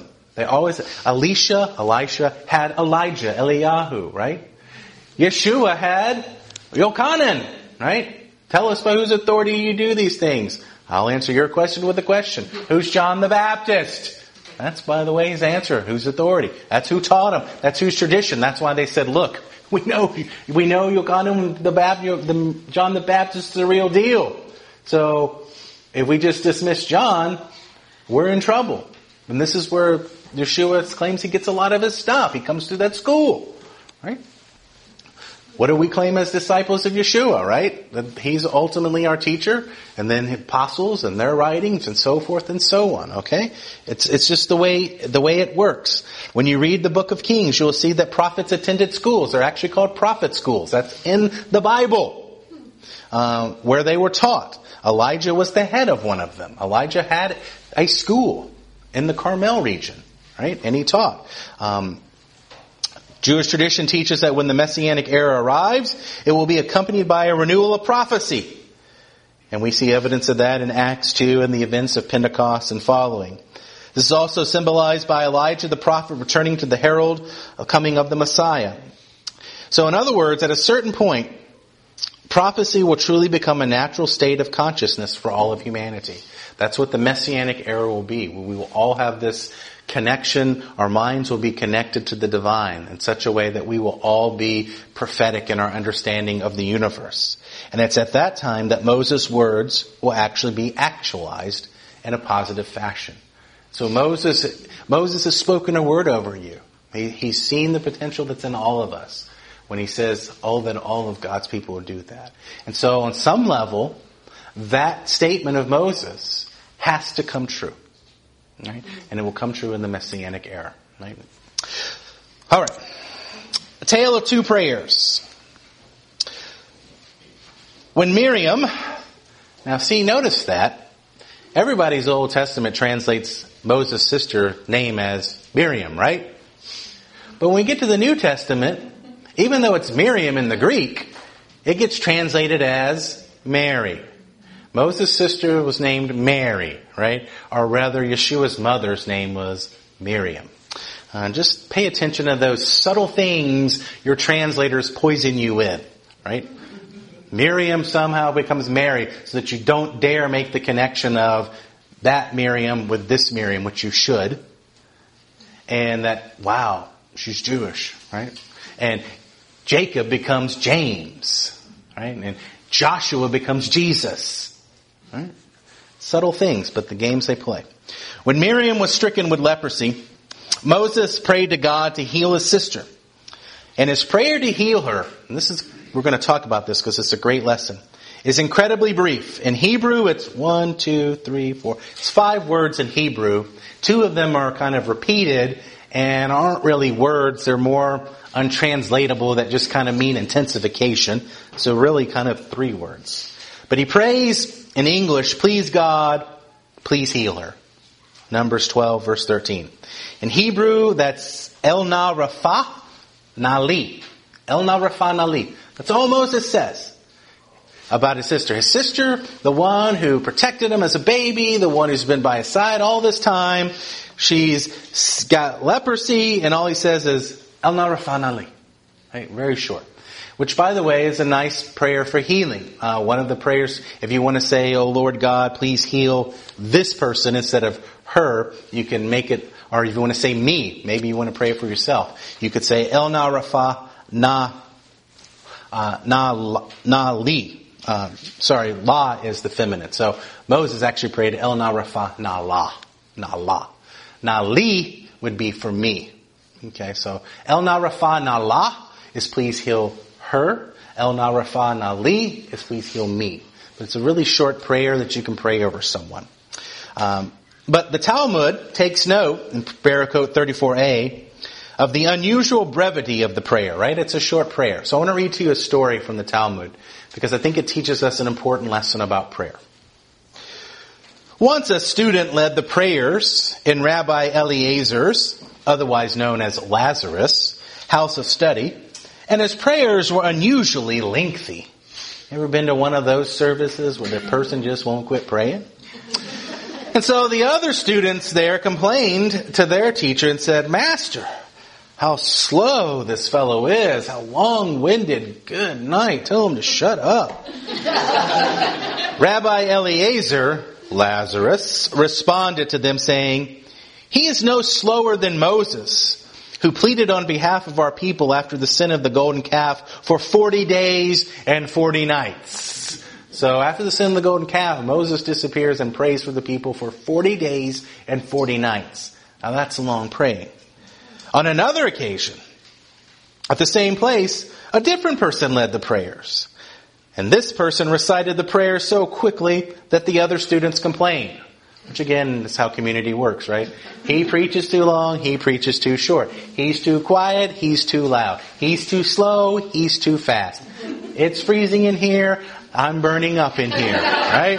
Elisha had Elijah, Eliyahu, right? Yeshua had Yochanan, right? Tell us by whose authority you do these things. I'll answer your question with a question. Who's John the Baptist? That's, by the way, his answer. Whose authority? That's who taught him. That's whose tradition. That's why they said, look, we know Yochanan John the Baptist is the real deal. So, if we just dismiss John, we're in trouble. And this is where Yeshua claims he gets a lot of his stuff. He comes through that school, right? What do we claim as disciples of Yeshua, right? That he's ultimately our teacher, and then apostles and their writings and so forth and so on, okay? It's just the way it works. When you read the book of Kings, you'll see that prophets attended schools. They're actually called prophet schools. That's in the Bible, where they were taught. Elijah was the head of one of them. Elijah had a school in the Carmel region, right? And he taught. Jewish tradition teaches that when the Messianic era arrives, it will be accompanied by a renewal of prophecy. And we see evidence of that in Acts 2 and the events of Pentecost and following. This is also symbolized by Elijah the prophet returning to the herald of coming of the Messiah. So in other words, at a certain point, prophecy will truly become a natural state of consciousness for all of humanity. That's what the Messianic era will be. We will all have this connection. Our minds will be connected to the divine in such a way that we will all be prophetic in our understanding of the universe. And it's at that time that Moses' words will actually be actualized in a positive fashion. So Moses has spoken a word over you. He's seen the potential that's in all of us when he says, that all of God's people will do that. And so on some level, that statement of Moses has to come true. Right? And it will come true in the Messianic era. Right? All right. A tale of two prayers. When Miriam, notice that everybody's Old Testament translates Moses' sister name as Miriam, right? But when we get to the New Testament, even though it's Miriam in the Greek, it gets translated as Mary. Moses' sister was named Mary, right? Or rather, Yeshua's mother's name was Miriam. Just pay attention to those subtle things your translators poison you with, right? Miriam somehow becomes Mary so that you don't dare make the connection of that Miriam with this Miriam, which you should. And that, wow, she's Jewish, right? And Jacob becomes James, right? And Joshua becomes Jesus. Right? Subtle things, but the games they play. When Miriam was stricken with leprosy, Moses prayed to God to heal his sister. And his prayer to heal her, and we're going to talk about this because it's a great lesson, is incredibly brief. In Hebrew, it's 1, 2, 3, 4. It's 5 words in Hebrew. 2 of them are kind of repeated, and aren't really words. They're more untranslatable that just kind of mean intensification. So really kind of 3 words. But he prays in English, please God, please heal her. Numbers 12, verse 13. In Hebrew, that's El Na Rapha Nali. El Na Rapha Nali. That's all Moses says about his sister. His sister, the one who protected him as a baby, the one who's been by his side all this time. She's got leprosy, and all he says is, El Na Rapha Nali. Right? Very short. Which, by the way, is a nice prayer for healing. One of the prayers, if you want to say, oh Lord God, please heal this person instead of her, you can make it, or if you want to say me, maybe you want to pray for yourself. You could say, El Na Rapha Na Li. La is the feminine. So Moses actually prayed El Na Rapha Na La. Na La. Na Li would be for me. Okay, so El Na Rapha Na La is please heal her. El Na Rapha Na Li is please heal me. But it's a really short prayer that you can pray over someone. But the Talmud takes note in Barakot 34a of the unusual brevity of the prayer, right? It's a short prayer. So I want to read to you a story from the Talmud because I think it teaches us an important lesson about prayer. Once a student led the prayers in Rabbi Eliezer's, otherwise known as Lazarus, house of study, and his prayers were unusually lengthy. Ever been to one of those services where the person just won't quit praying? And so the other students there complained to their teacher and said, Master, how slow this fellow is, how long-winded. Good night. Tell him to shut up. Rabbi Eliezer, Lazarus, responded to them saying, he is no slower than Moses, who pleaded on behalf of our people after the sin of the golden calf for 40 days and 40 nights. So after the sin of the golden calf, Moses disappears and prays for the people for 40 days and 40 nights. Now that's a long praying. On another occasion, at the same place, a different person led the prayers. And this person recited the prayer so quickly that the other students complained. Which again is how community works, right? He preaches too long, he preaches too short. He's too quiet, he's too loud. He's too slow, he's too fast. It's freezing in here, I'm burning up in here, right?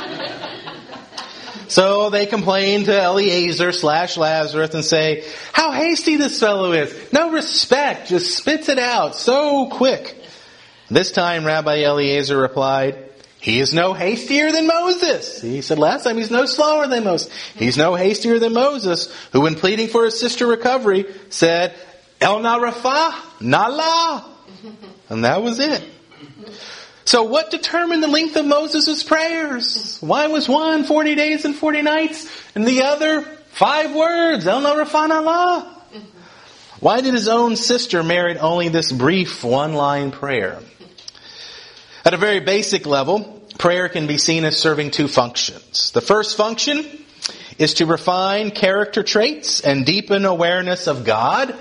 So they complain to Eliezer / Lazarus and say, how hasty this fellow is. No respect, just spits it out so quick. This time Rabbi Eliezer replied, he is no hastier than Moses. He said last time he's no slower than Moses. He's no hastier than Moses, who when pleading for his sister recovery said, El Na Rapha Na La. And that was it. So what determined the length of Moses' prayers? Why was one 40 days and 40 nights and the other 5 words? El Na Rapha Na La. Why did his own sister merit only this brief 1-line prayer? At a very basic level, prayer can be seen as serving 2 functions. The first function is to refine character traits and deepen awareness of God,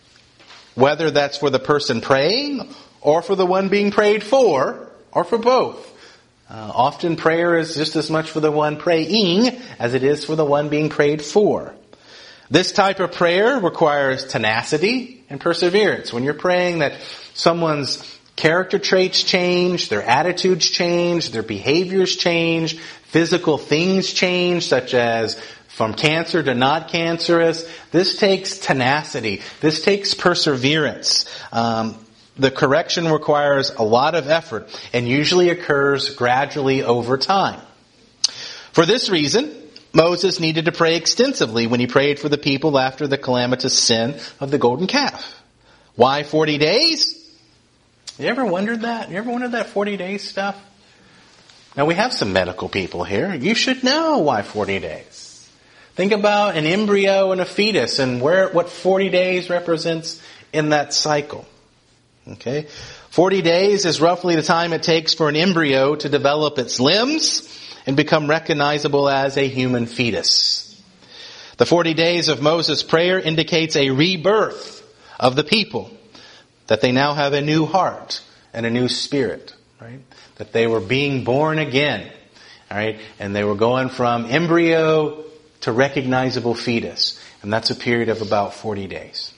whether that's for the person praying or for the one being prayed for, or for both. Often prayer is just as much for the one praying as it is for the one being prayed for. This type of prayer requires tenacity and perseverance. When you're praying that someone's character traits change, their attitudes change, their behaviors change, physical things change, such as from cancer to not cancerous. This takes tenacity. This takes perseverance. The correction requires a lot of effort and usually occurs gradually over time. For this reason, Moses needed to pray extensively when he prayed for the people after the calamitous sin of the golden calf. Why 40 days? You ever wondered that? You ever wondered that 40 days stuff? Now we have some medical people here. You should know why 40 days. Think about an embryo and a fetus and what 40 days represents in that cycle. Okay? 40 days is roughly the time it takes for an embryo to develop its limbs and become recognizable as a human fetus. The 40 days of Moses' prayer indicates a rebirth of the people. That they now have a new heart and a new spirit, right? That they were being born again, all right? And they were going from embryo to recognizable fetus. And that's a period of about 40 days.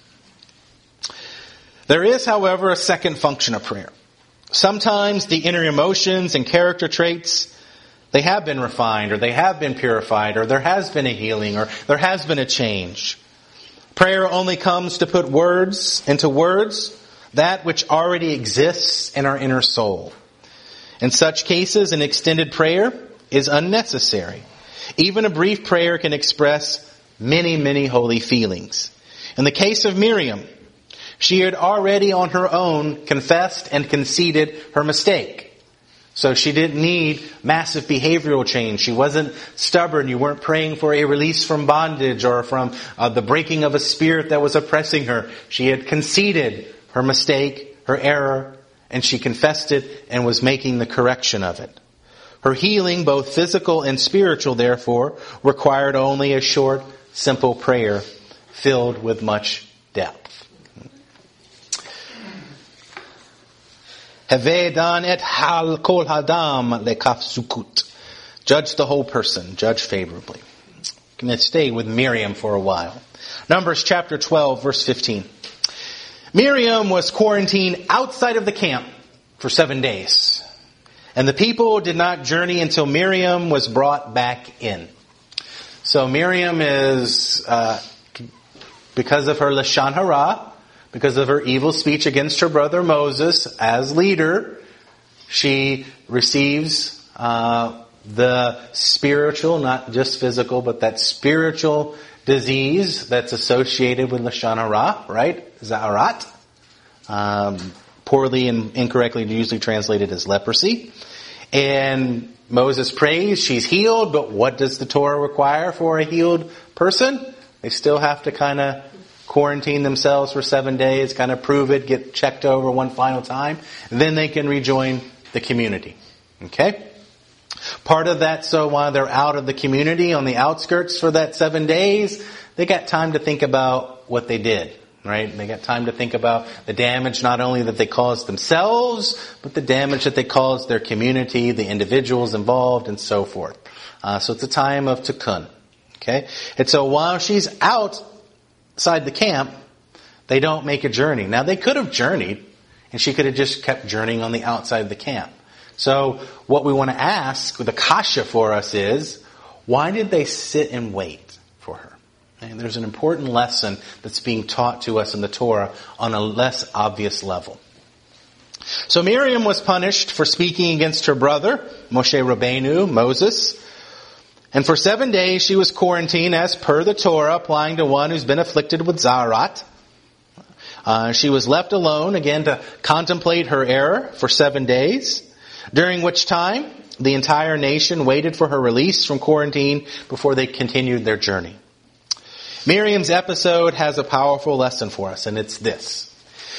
There is, however, a second function of prayer. Sometimes the inner emotions and character traits, they have been refined, or they have been purified, or there has been a healing, or there has been a change. Prayer only comes to put words into words that which already exists in our inner soul. In such cases, an extended prayer is unnecessary. Even a brief prayer can express many, many holy feelings. In the case of Miriam, she had already on her own confessed and conceded her mistake. So she didn't need massive behavioral change. She wasn't stubborn. You weren't praying for a release from bondage or from the breaking of a spirit that was oppressing her. She had conceded her mistake, her error, and she confessed it and was making the correction of it. Her healing, both physical and spiritual, therefore, required only a short, simple prayer filled with much depth. Judge the whole person. Judge favorably. I'm going to stay with Miriam for a while. Numbers chapter 12, verse 15. Miriam was quarantined outside of the camp for 7 days. And the people did not journey until Miriam was brought back in. So Miriam is, because of her Lashon Hara, because of her evil speech against her brother Moses as leader, she receives the spiritual, not just physical, but that spiritual disease that's associated with Lashon Hara, right? Za'arat. Poorly and incorrectly usually translated as leprosy. And Moses prays, she's healed, but what does the Torah require for a healed person? They still have to kind of quarantine themselves for 7 days, kind of prove it, get checked over one final time, and then they can rejoin the community. Okay? Part of that, so while they're out of the community on the outskirts for that 7 days, they got time to think about what they did. Right? They got time to think about the damage not only that they caused themselves, but the damage that they caused their community, the individuals involved, and so forth. So it's a time of tikkun. Okay? And so while she's outside the camp, they don't make a journey. Now they could have journeyed, and she could have just kept journeying on the outside of the camp. So what we want to ask, the kasha for us is, why did they sit and wait for her? And there's an important lesson that's being taught to us in the Torah on a less obvious level. So Miriam was punished for speaking against her brother, Moshe Rabbeinu, Moses. And for 7 days she was quarantined as per the Torah, applying to one who's been afflicted with Za'arat. She was left alone, again, to contemplate her error for 7 days, during which time the entire nation waited for her release from quarantine before they continued their journey. Miriam's episode has a powerful lesson for us, and it's this.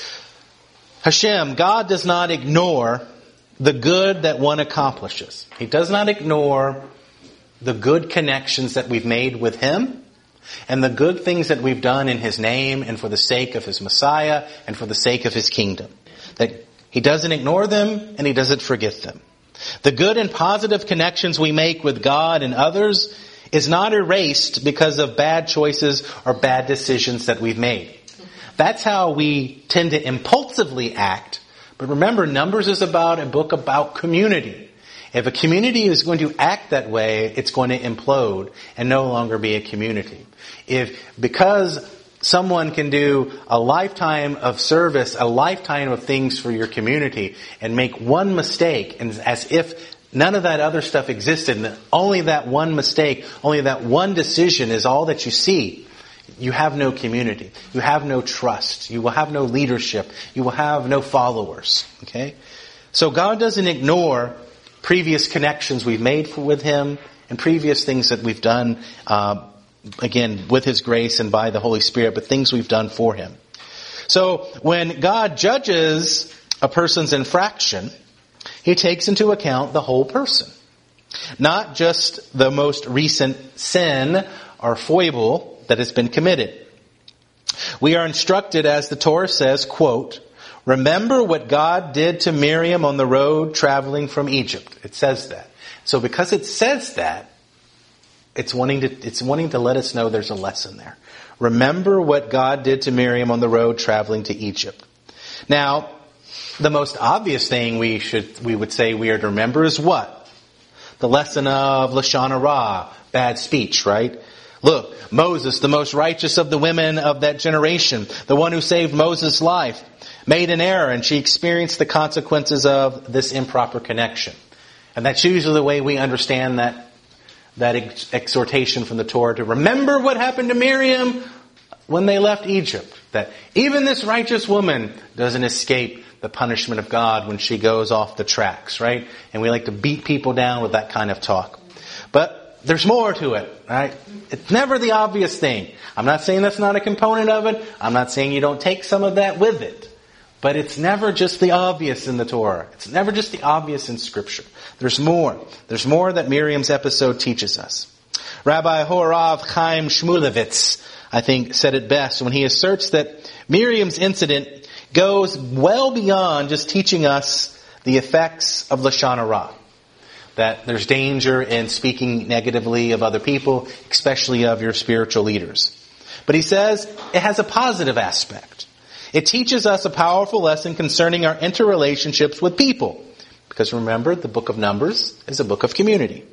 Hashem, God does not ignore the good that one accomplishes. He does not ignore the good connections that we've made with Him and the good things that we've done in His name and for the sake of His Messiah and for the sake of His kingdom. That He doesn't ignore them and He doesn't forget them. The good and positive connections we make with God and others is not erased because of bad choices or bad decisions that we've made. That's how we tend to impulsively act. But remember, Numbers is about a book about community. If a community is going to act that way, it's going to implode and no longer be a community. Because someone can do a lifetime of service, a lifetime of things for your community, and make one mistake, and as if none of that other stuff existed, and only that one mistake, only that one decision is all that you see, you have no community. You have no trust. You will have no leadership. You will have no followers. Okay? So God doesn't ignore previous connections we've made with Him and previous things that we've done, again, with His grace and by the Holy Spirit, but things we've done for Him. So when God judges a person's infraction, He takes into account the whole person. Not just the most recent sin or foible that has been committed. We are instructed, as the Torah says, quote, remember what God did to Miriam on the road traveling from Egypt. It says that. So because it says that, it's wanting to let us know there's a lesson there. Remember what God did to Miriam on the road traveling to Egypt. Now, the most obvious thing we would say we are to remember is what? The lesson of Lashon Hara, bad speech, right? Look, Moses, the most righteous of the women of that generation, the one who saved Moses' life, made an error, and she experienced the consequences of this improper connection. And that's usually the way we understand that exhortation from the Torah to remember what happened to Miriam when they left Egypt. That even this righteous woman doesn't escape the punishment of God when she goes off the tracks, right? And we like to beat people down with that kind of talk. But there's more to it, right? It's never the obvious thing. I'm not saying that's not a component of it. I'm not saying you don't take some of that with it. But it's never just the obvious in the Torah. It's never just the obvious in Scripture. There's more. There's more that Miriam's episode teaches us. Rabbi Horav Chaim Shmulevitz, I think, said it best when he asserts that Miriam's incident goes well beyond just teaching us the effects of Lashon Hara. That there's danger in speaking negatively of other people, especially of your spiritual leaders. But he says it has a positive aspect. It teaches us a powerful lesson concerning our interrelationships with people. Because remember, the book of Numbers is a book of community.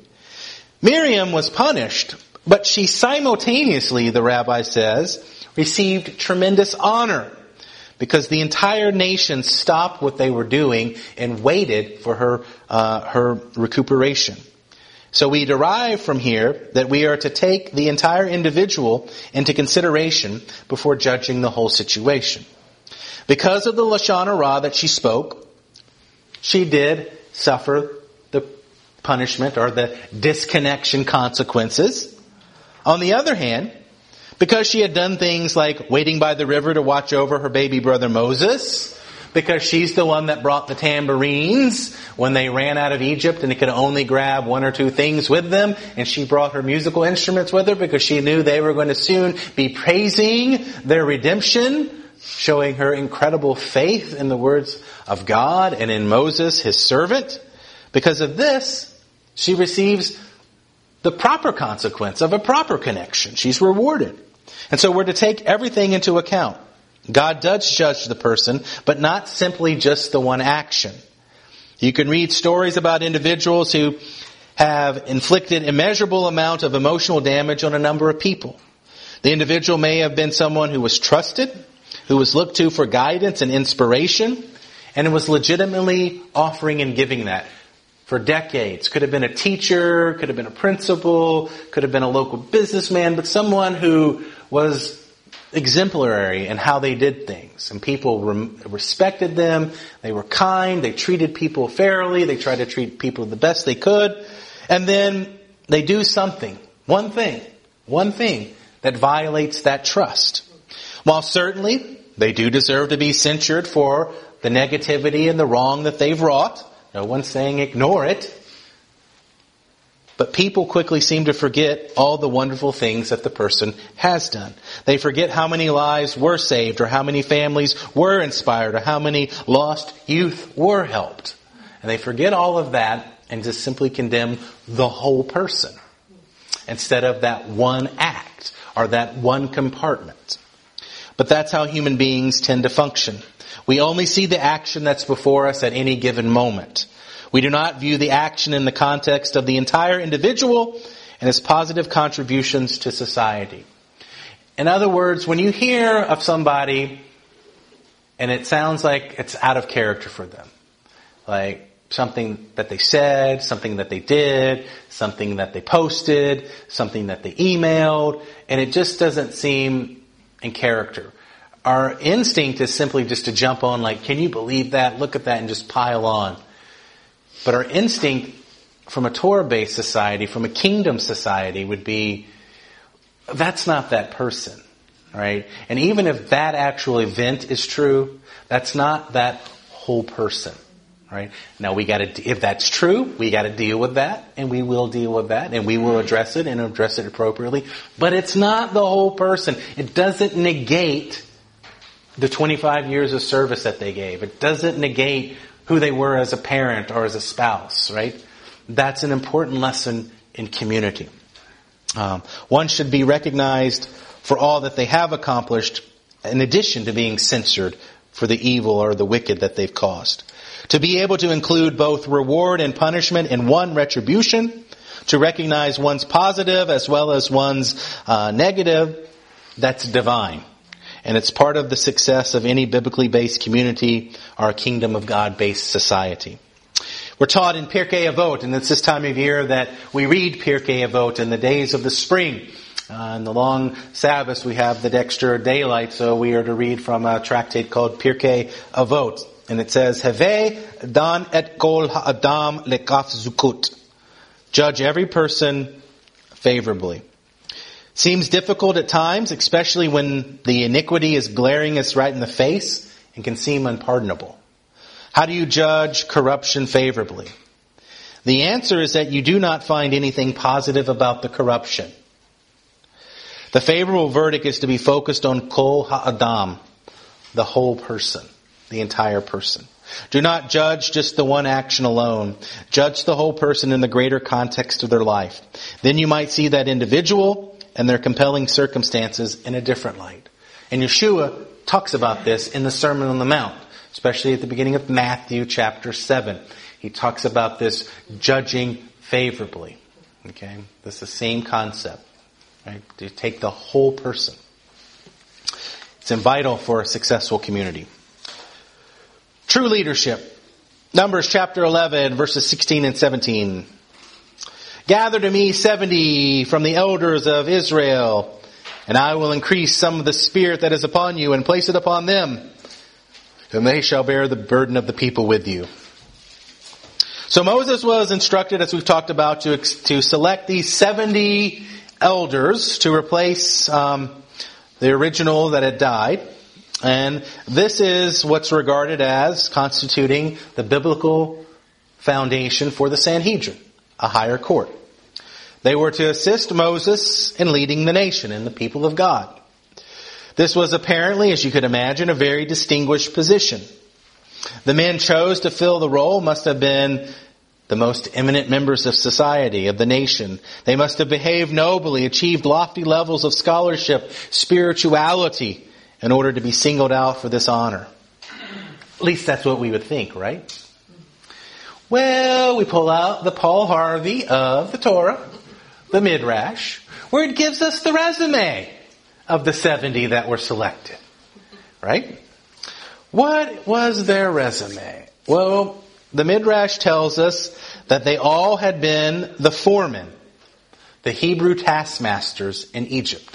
Miriam was punished, but she simultaneously, the rabbi says, received tremendous honor. Because the entire nation stopped what they were doing and waited for her recuperation. So we derive from here that we are to take the entire individual into consideration before judging the whole situation. Because of the Lashon Hara that she spoke, she did suffer the punishment or the disconnection consequences. On the other hand, because she had done things like waiting by the river to watch over her baby brother Moses, because she's the one that brought the tambourines when they ran out of Egypt and they could only grab one or two things with them, and she brought her musical instruments with her because she knew they were going to soon be praising their redemption, showing her incredible faith in the words of God and in Moses, his servant. Because of this, she receives the proper consequence of a proper connection. She's rewarded. And so we're to take everything into account. God does judge the person, but not simply just the one action. You can read stories about individuals who have inflicted immeasurable amount of emotional damage on a number of people. The individual may have been someone who was trusted, who was looked to for guidance and inspiration, and was legitimately offering and giving that for decades. Could have been a teacher, could have been a principal, could have been a local businessman, but someone who was exemplary in how they did things. And people respected them, they were kind, they treated people fairly, they tried to treat people the best they could. And then they do something, one thing that violates that trust. While certainly they do deserve to be censured for the negativity and the wrong that they've wrought, no one's saying ignore it. But people quickly seem to forget all the wonderful things that the person has done. They forget how many lives were saved, or how many families were inspired, or how many lost youth were helped. And they forget all of that and just simply condemn the whole person instead of that one act or that one compartment. But that's how human beings tend to function. We only see the action that's before us at any given moment. We do not view the action in the context of the entire individual and its positive contributions to society. In other words, when you hear of somebody and it sounds like it's out of character for them, like something that they said, something that they did, something that they posted, something that they emailed, and it just doesn't seem in character. Our instinct is simply just to jump on like, can you believe that? Look at that, and just pile on. But our instinct from a Torah-based society, from a kingdom society, would be, that's not that person, right? And even if that actual event is true, that's not that whole person, right? Now if that's true, we gotta deal with that, and we will deal with that, and we will address it and address it appropriately. But it's not the whole person. It doesn't negate the 25 years of service that they gave. It doesn't negate who they were as a parent or as a spouse, right? That's an important lesson in community. One should be recognized for all that they have accomplished, in addition to being censored for the evil or the wicked that they've caused. To be able to include both reward and punishment in one retribution, to recognize one's positive as well as one's negative, that's divine. And it's part of the success of any biblically based community or a kingdom of God based society. We're taught in Pirkei Avot, and it's this time of year that we read Pirkei Avot in the days of the spring. In the long Sabbaths, we have the extra daylight, so we are to read from a tractate called Pirkei Avot. And it says, Heve dan et kol ha'adam lekaf zukut. Judge every person favorably. Seems difficult at times, especially when the iniquity is glaring us right in the face and can seem unpardonable. How do you judge corruption favorably? The answer is that you do not find anything positive about the corruption. The favorable verdict is to be focused on kol ha'adam, the whole person, the entire person. Do not judge just the one action alone. Judge the whole person in the greater context of their life. Then you might see that individual and their compelling circumstances in a different light. And Yeshua talks about this in the Sermon on the Mount, especially at the beginning of Matthew chapter 7. He talks about this judging favorably. Okay? This is the same concept. Right? To take the whole person. It's vital for a successful community. True leadership. Numbers chapter 11, verses 16 and 17. Gather to me 70 from the elders of Israel, and I will increase some of the spirit that is upon you and place it upon them, and they shall bear the burden of the people with you. So Moses was instructed, as we've talked about, to select these 70 elders to replace the original that had died. And this is what's regarded as constituting the biblical foundation for the Sanhedrin, a higher court. They were to assist Moses in leading the nation and the people of God. This was apparently, as you could imagine, a very distinguished position. The men chose to fill the role must have been the most eminent members of society, of the nation. They must have behaved nobly, achieved lofty levels of scholarship, spirituality, in order to be singled out for this honor. At least that's what we would think, right? Well, we pull out the Paul Harvey of the Torah, the Midrash, where it gives us the resume of the 70 that were selected. Right? What was their resume? Well, the Midrash tells us that they all had been the foremen, the Hebrew taskmasters in Egypt.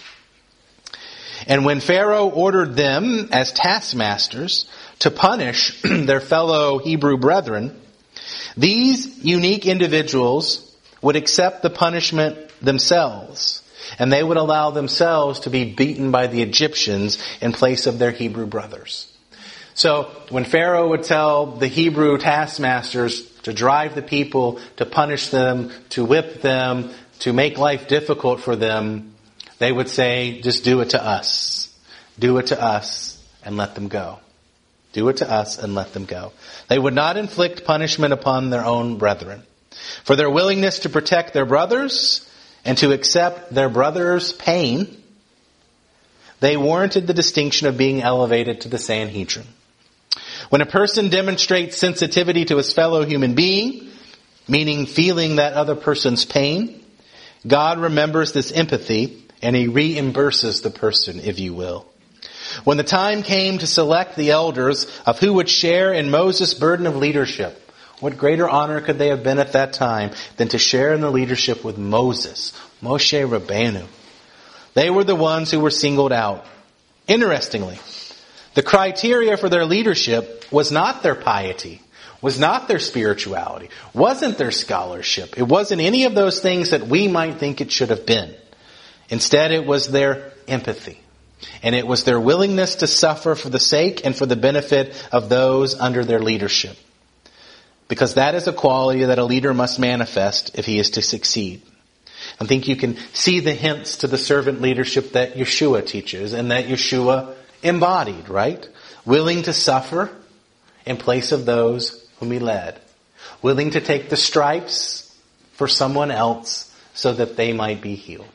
And when Pharaoh ordered them as taskmasters to punish their fellow Hebrew brethren, these unique individuals would accept the punishment themselves, and they would allow themselves to be beaten by the Egyptians in place of their Hebrew brothers. So when Pharaoh would tell the Hebrew taskmasters to drive the people, to punish them, to whip them, to make life difficult for them, they would say, just do it to us. Do it to us and let them go. Do it to us and let them go. They would not inflict punishment upon their own brethren. For their willingness to protect their brothers and to accept their brothers' pain, they warranted the distinction of being elevated to the Sanhedrin. When a person demonstrates sensitivity to his fellow human being, meaning feeling that other person's pain, God remembers this empathy and He reimburses the person, if you will. When the time came to select the elders of who would share in Moses' burden of leadership, what greater honor could they have been at that time than to share in the leadership with Moses, Moshe Rabbeinu? They were the ones who were singled out. Interestingly, the criteria for their leadership was not their piety, was not their spirituality, wasn't their scholarship. It wasn't any of those things that we might think it should have been. Instead, it was their empathy. And it was their willingness to suffer for the sake and for the benefit of those under their leadership. Because that is a quality that a leader must manifest if he is to succeed. I think you can see the hints to the servant leadership that Yeshua teaches and that Yeshua embodied, right? Willing to suffer in place of those whom He led. Willing to take the stripes for someone else so that they might be healed.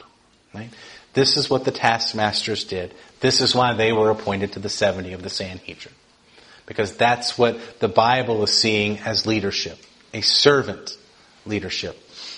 Right? This is what the taskmasters did. This is why they were appointed to the 70 of the Sanhedrin. Because that's what the Bible is seeing as leadership. A servant leadership.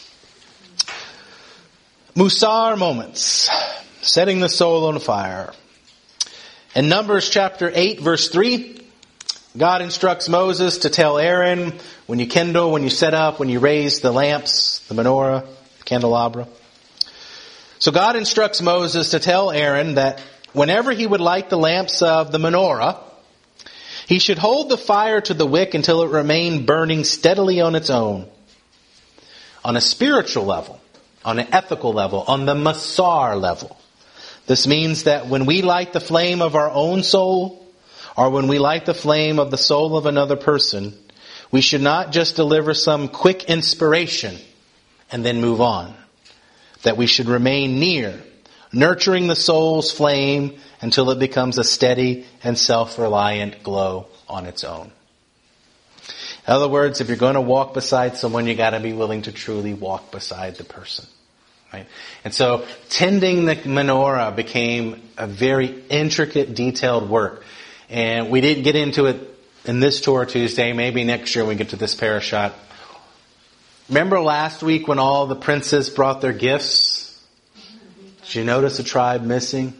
Musar moments. Setting the soul on fire. In Numbers chapter 8 verse 3, God instructs Moses to tell Aaron, when you kindle, when you set up, when you raise the lamps, the menorah, the candelabra. So God instructs Moses to tell Aaron that whenever he would light the lamps of the menorah, he should hold the fire to the wick until it remained burning steadily on its own. On a spiritual level, on an ethical level, on the Musar level. This means that when we light the flame of our own soul, or when we light the flame of the soul of another person, we should not just deliver some quick inspiration and then move on. That we should remain near, nurturing the soul's flame until it becomes a steady and self-reliant glow on its own. In other words, if you're going to walk beside someone, you got to be willing to truly walk beside the person. Right? And so tending the menorah became a very intricate, detailed work. And we didn't get into it in this Torah Tuesday. Maybe next year when we get to this parashat. Remember last week when all the princes brought their gifts? Did you notice a tribe missing?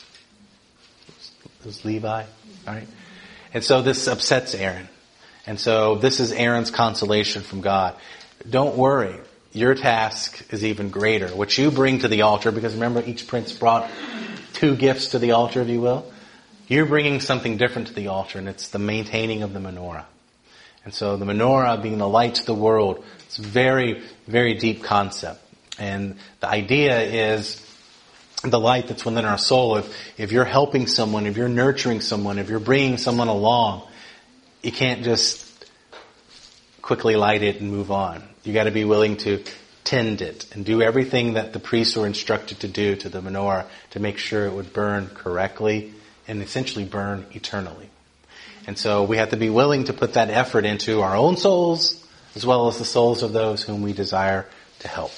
It was Levi. Right? And so this upsets Aaron. And so this is Aaron's consolation from God. Don't worry. Your task is even greater. What you bring to the altar, because remember each prince brought 2 gifts to the altar, if you will. You're bringing something different to the altar, and it's the maintaining of the menorah. And so the menorah being the light to the world, it's a very, very deep concept. And the idea is the light that's within our soul. If you're helping someone, if you're nurturing someone, if you're bringing someone along, you can't just quickly light it and move on. You got to be willing to tend it and do everything that the priests were instructed to do to the menorah to make sure it would burn correctly and essentially burn eternally. And so we have to be willing to put that effort into our own souls as well as the souls of those whom we desire to help.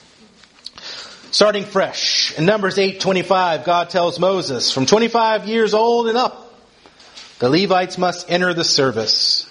Starting fresh. In Numbers 8:25, God tells Moses, from 25 years old and up, the Levites must enter the service.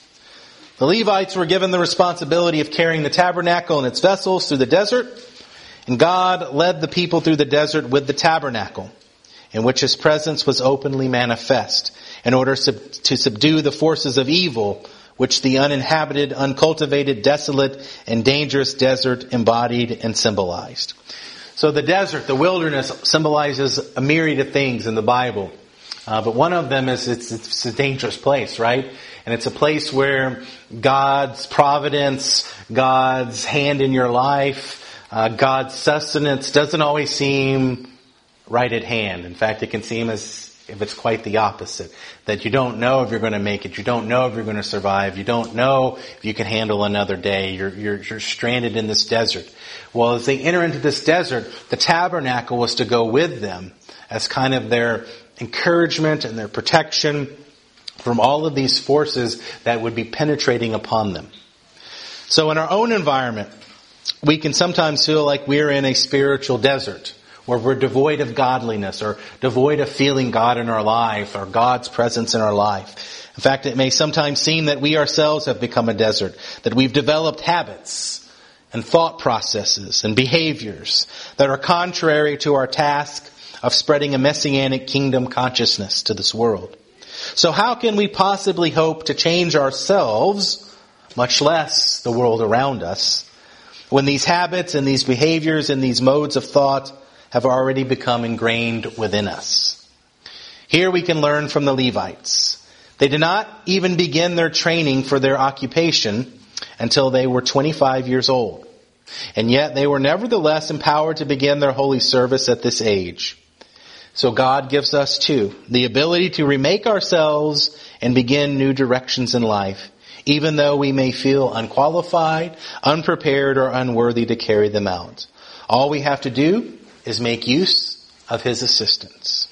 The Levites were given the responsibility of carrying the tabernacle and its vessels through the desert, and God led the people through the desert with the tabernacle, in which His presence was openly manifest, in order to subdue the forces of evil, which the uninhabited, uncultivated, desolate, and dangerous desert embodied and symbolized. So the desert, the wilderness, symbolizes a myriad of things in the Bible. But one of them is it's a dangerous place, right? And it's a place where God's providence, God's hand in your life, God's sustenance doesn't always seem right at hand. In fact, it can seem as if it's quite the opposite. That you don't know if you're going to make it. You don't know if you're going to survive. You don't know if you can handle another day. You're stranded in this desert. Well, as they enter into this desert, the tabernacle was to go with them as kind of their encouragement and their protection from all of these forces that would be penetrating upon them. So in our own environment, we can sometimes feel like we're in a spiritual desert, where we're devoid of godliness or devoid of feeling God in our life or God's presence in our life. In fact, it may sometimes seem that we ourselves have become a desert, that we've developed habits and thought processes and behaviors that are contrary to our task of spreading a messianic kingdom consciousness to this world. So how can we possibly hope to change ourselves, much less the world around us, when these habits and these behaviors and these modes of thought have already become ingrained within us? Here we can learn from the Levites. They did not even begin their training for their occupation until they were 25 years old. And yet they were nevertheless empowered to begin their holy service at this age. So God gives us too the ability to remake ourselves and begin new directions in life, even though we may feel unqualified, unprepared, or unworthy to carry them out. All we have to do is make use of His assistance.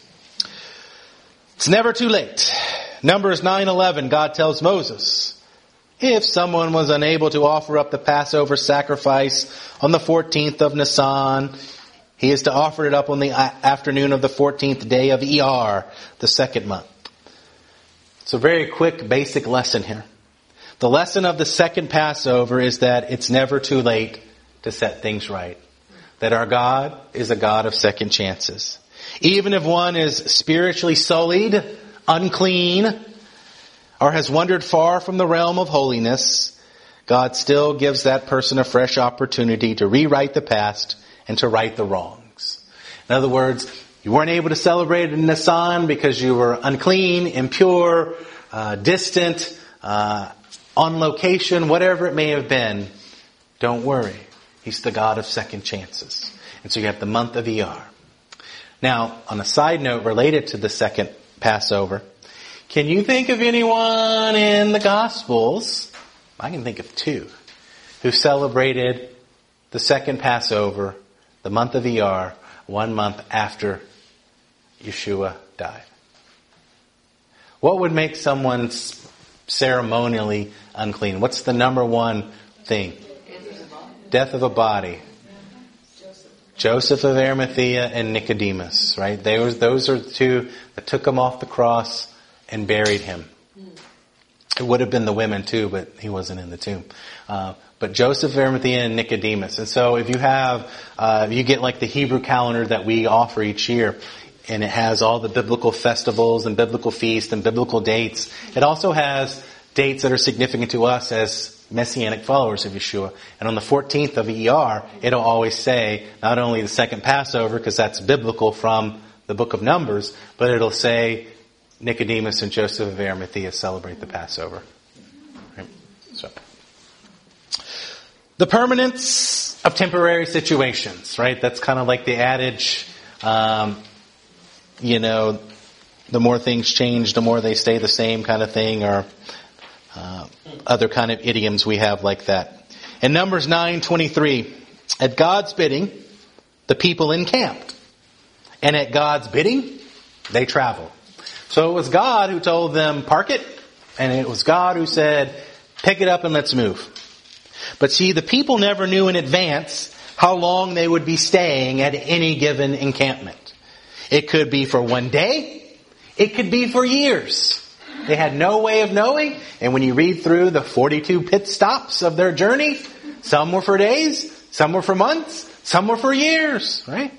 It's never too late. Numbers 9:11, God tells Moses, if someone was unable to offer up the Passover sacrifice on the 14th of Nisan, He is to offer it up on the afternoon of the 14th day of Iyar, the second month. It's a very quick, basic lesson here. The lesson of the second Passover is that it's never too late to set things right. That our God is a God of second chances. Even if one is spiritually sullied, unclean, or has wandered far from the realm of holiness, God still gives that person a fresh opportunity to rewrite the past and to right the wrongs. In other words, you weren't able to celebrate in Nisan because you were unclean, impure, distant, on location, whatever it may have been. Don't worry. He's the God of second chances. And so you have the month of Iyar. Now, on a side note related to the second Passover, can you think of anyone in the Gospels, I can think of two, who celebrated the second Passover, the month of Iyar, 1 month after Yeshua died? What would make someone ceremonially unclean? What's the number one thing? Death of a body. Joseph of Arimathea and Nicodemus, right? Those are the two that took him off the cross and buried him. It would have been the women too, but he wasn't in the tomb. But Joseph of Arimathea and Nicodemus. And so if you have, you get like the Hebrew calendar that we offer each year, and it has all the biblical festivals and biblical feasts and biblical dates. It also has dates that are significant to us as Messianic followers of Yeshua. And on the 14th of Iyar, it'll always say not only the second Passover, because that's biblical from the book of Numbers, but it'll say Nicodemus and Joseph of Arimathea celebrate the Passover. Right? So, the permanence of temporary situations, right? That's kind of like the adage, the more things change, the more they stay the same kind of thing, or other kind of idioms we have like that. In Numbers 9:23, at God's bidding, the people encamped. And at God's bidding, they traveled. So it was God who told them, park it. And it was God who said, pick it up and let's move. But see, the people never knew in advance how long they would be staying at any given encampment. It could be for 1 day. It could be for years. They had no way of knowing. And when you read through the 42 pit stops of their journey, some were for days, some were for months, some were for years, right?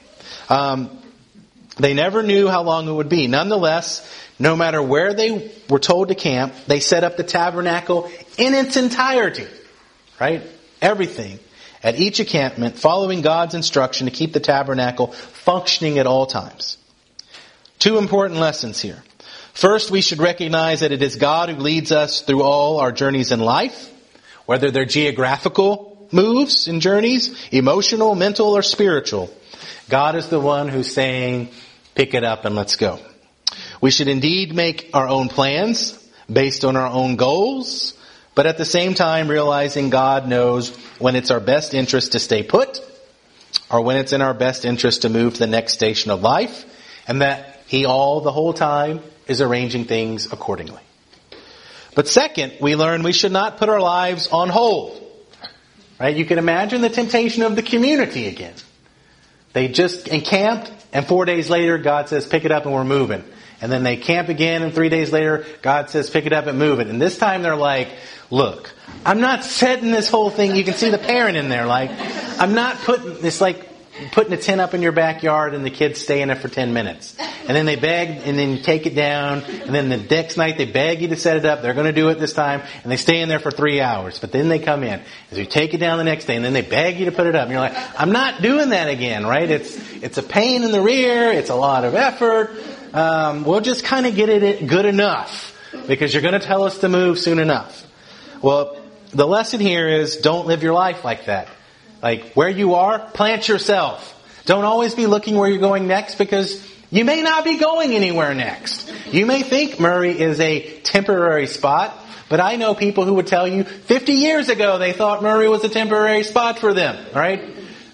They never knew how long it would be. Nonetheless, no matter where they were told to camp, they set up the tabernacle in its entirety, right? Everything at each encampment, following God's instruction to keep the tabernacle functioning at all times. Two important lessons here. First, we should recognize that it is God who leads us through all our journeys in life, whether they're geographical moves and journeys, emotional, mental, or spiritual. God is the one who's saying, pick it up and let's go. We should indeed make our own plans based on our own goals, but at the same time realizing God knows when it's our best interest to stay put, or when it's in our best interest to move to the next station of life, and that He the whole time is arranging things accordingly. But second, we learn we should not put our lives on hold. Right? You can imagine the temptation of the community again. They just encamped, and 4 days later, God says, pick it up and we're moving. And then they camp again, and 3 days later, God says, pick it up and move it. And this time they're like, look, I'm not setting this whole thing. You can see the parent in there. Like, I'm not putting, it's like putting a tent up in your backyard and the kids stay in it for 10 minutes. And then they beg, and then you take it down, and then the next night they beg you to set it up. They're going to do it this time, and they stay in there for 3 hours. But then they come in. As you take it down the next day, and then they beg you to put it up. And you're like, I'm not doing that again, right? It's a pain in the rear. It's a lot of effort. We'll just kind of get it good enough, because you're going to tell us to move soon enough. Well, the lesson here is don't live your life like that. Like, where you are, plant yourself. Don't always be looking where you're going next, because you may not be going anywhere next. You may think Murray is a temporary spot, but I know people who would tell you 50 years ago they thought Murray was a temporary spot for them, right?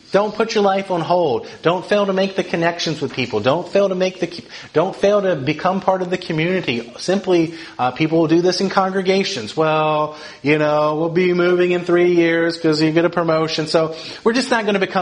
Don't put your life on hold. Don't fail to make the connections with people. Don't fail to become part of the community. Simply, people will do this in congregations. Well, we'll be moving in 3 years because you get a promotion. So we're just not going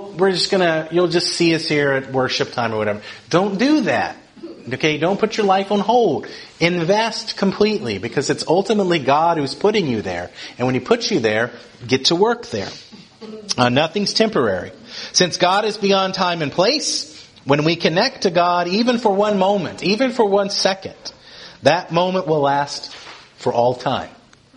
to you'll just see us here at worship time or whatever. Don't do that. Okay, don't put your life on hold. Invest completely, because it's ultimately God who's putting you there. And when He puts you there, get to work there. Nothing's temporary. Since God is beyond time and place, when we connect to God, even for one moment, even for 1 second, that moment will last for all time.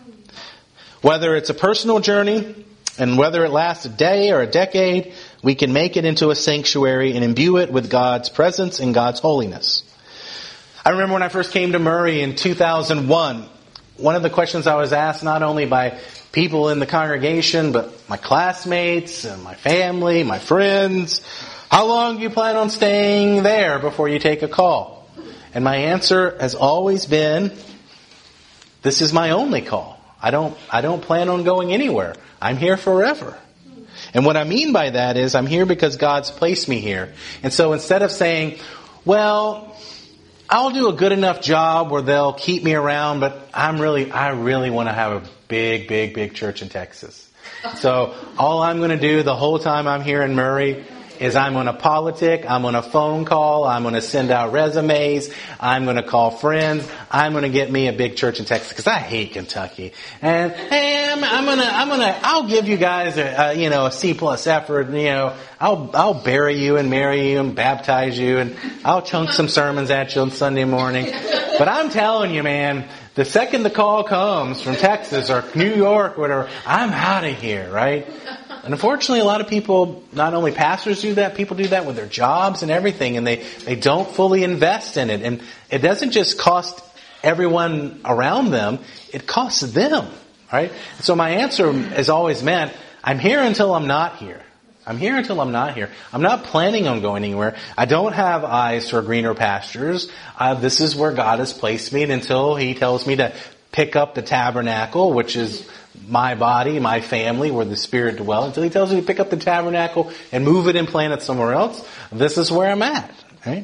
Whether it's a personal journey, and whether it lasts a day or a decade, we can make it into a sanctuary and imbue it with God's presence and God's holiness. I remember when I first came to Murray in 2001, one of the questions I was asked, not only by people in the congregation, but my classmates and my family, my friends, how long do you plan on staying there before you take a call? And my answer has always been, this is my only call. I don't plan on going anywhere. I'm here forever. And what I mean by that is I'm here because God's placed me here. And so instead of saying, well, I'll do a good enough job where they'll keep me around, but I really want to have a big, big, big church in Texas. So all I'm going to do the whole time I'm here in Murray is I'm going to politic, I'm going to phone call, I'm going to send out resumes, I'm going to call friends, I'm going to get me a big church in Texas, because I hate Kentucky. And hey, I'll give you guys a C+ effort, I'll bury you and marry you and baptize you, and I'll chunk some sermons at you on Sunday morning. But I'm telling you, man, the second the call comes from Texas or New York or whatever, I'm out of here, right? And unfortunately, a lot of people, not only pastors do that, people do that with their jobs and everything, and they don't fully invest in it. And it doesn't just cost everyone around them, it costs them, right? So my answer has always meant, I'm here until I'm not here. I'm here until I'm not here. I'm not planning on going anywhere. I don't have eyes for greener pastures. This is where God has placed me, and until He tells me to pick up the tabernacle, which is my body, my family, where the Spirit dwells, until He tells me to pick up the tabernacle and move it and plant it somewhere else, this is where I'm at. Right?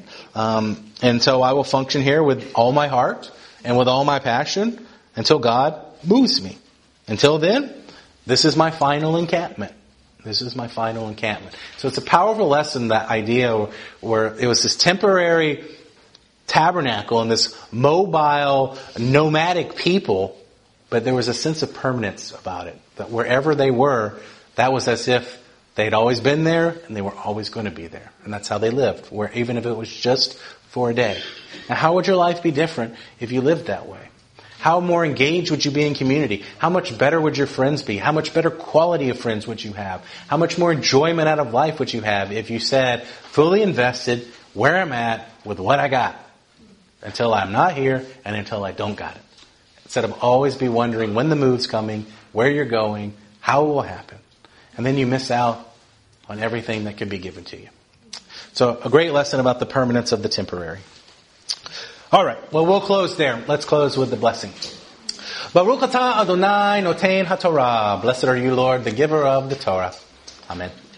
And so I will function here with all my heart and with all my passion until God moves me. Until then, this is my final encampment. This is my final encampment. So it's a powerful lesson, that idea where it was this temporary tabernacle and this mobile, nomadic people, but there was a sense of permanence about it. That wherever they were, that was as if they'd always been there and they were always going to be there. And that's how they lived, where even if it was just for a day. Now, how would your life be different if you lived that way? How more engaged would you be in community? How much better would your friends be? How much better quality of friends would you have? How much more enjoyment out of life would you have if you said, fully invested where I'm at with what I got, until I'm not here and until I don't got it? Instead of always be wondering when the move's coming, where you're going, how it will happen. And then you miss out on everything that could be given to you. So a great lesson about the permanence of the temporary. All right, well, we'll close there. Let's close with the blessing. Baruch atah Adonai noten haTorah. Blessed are you, Lord, the giver of the Torah. Amen.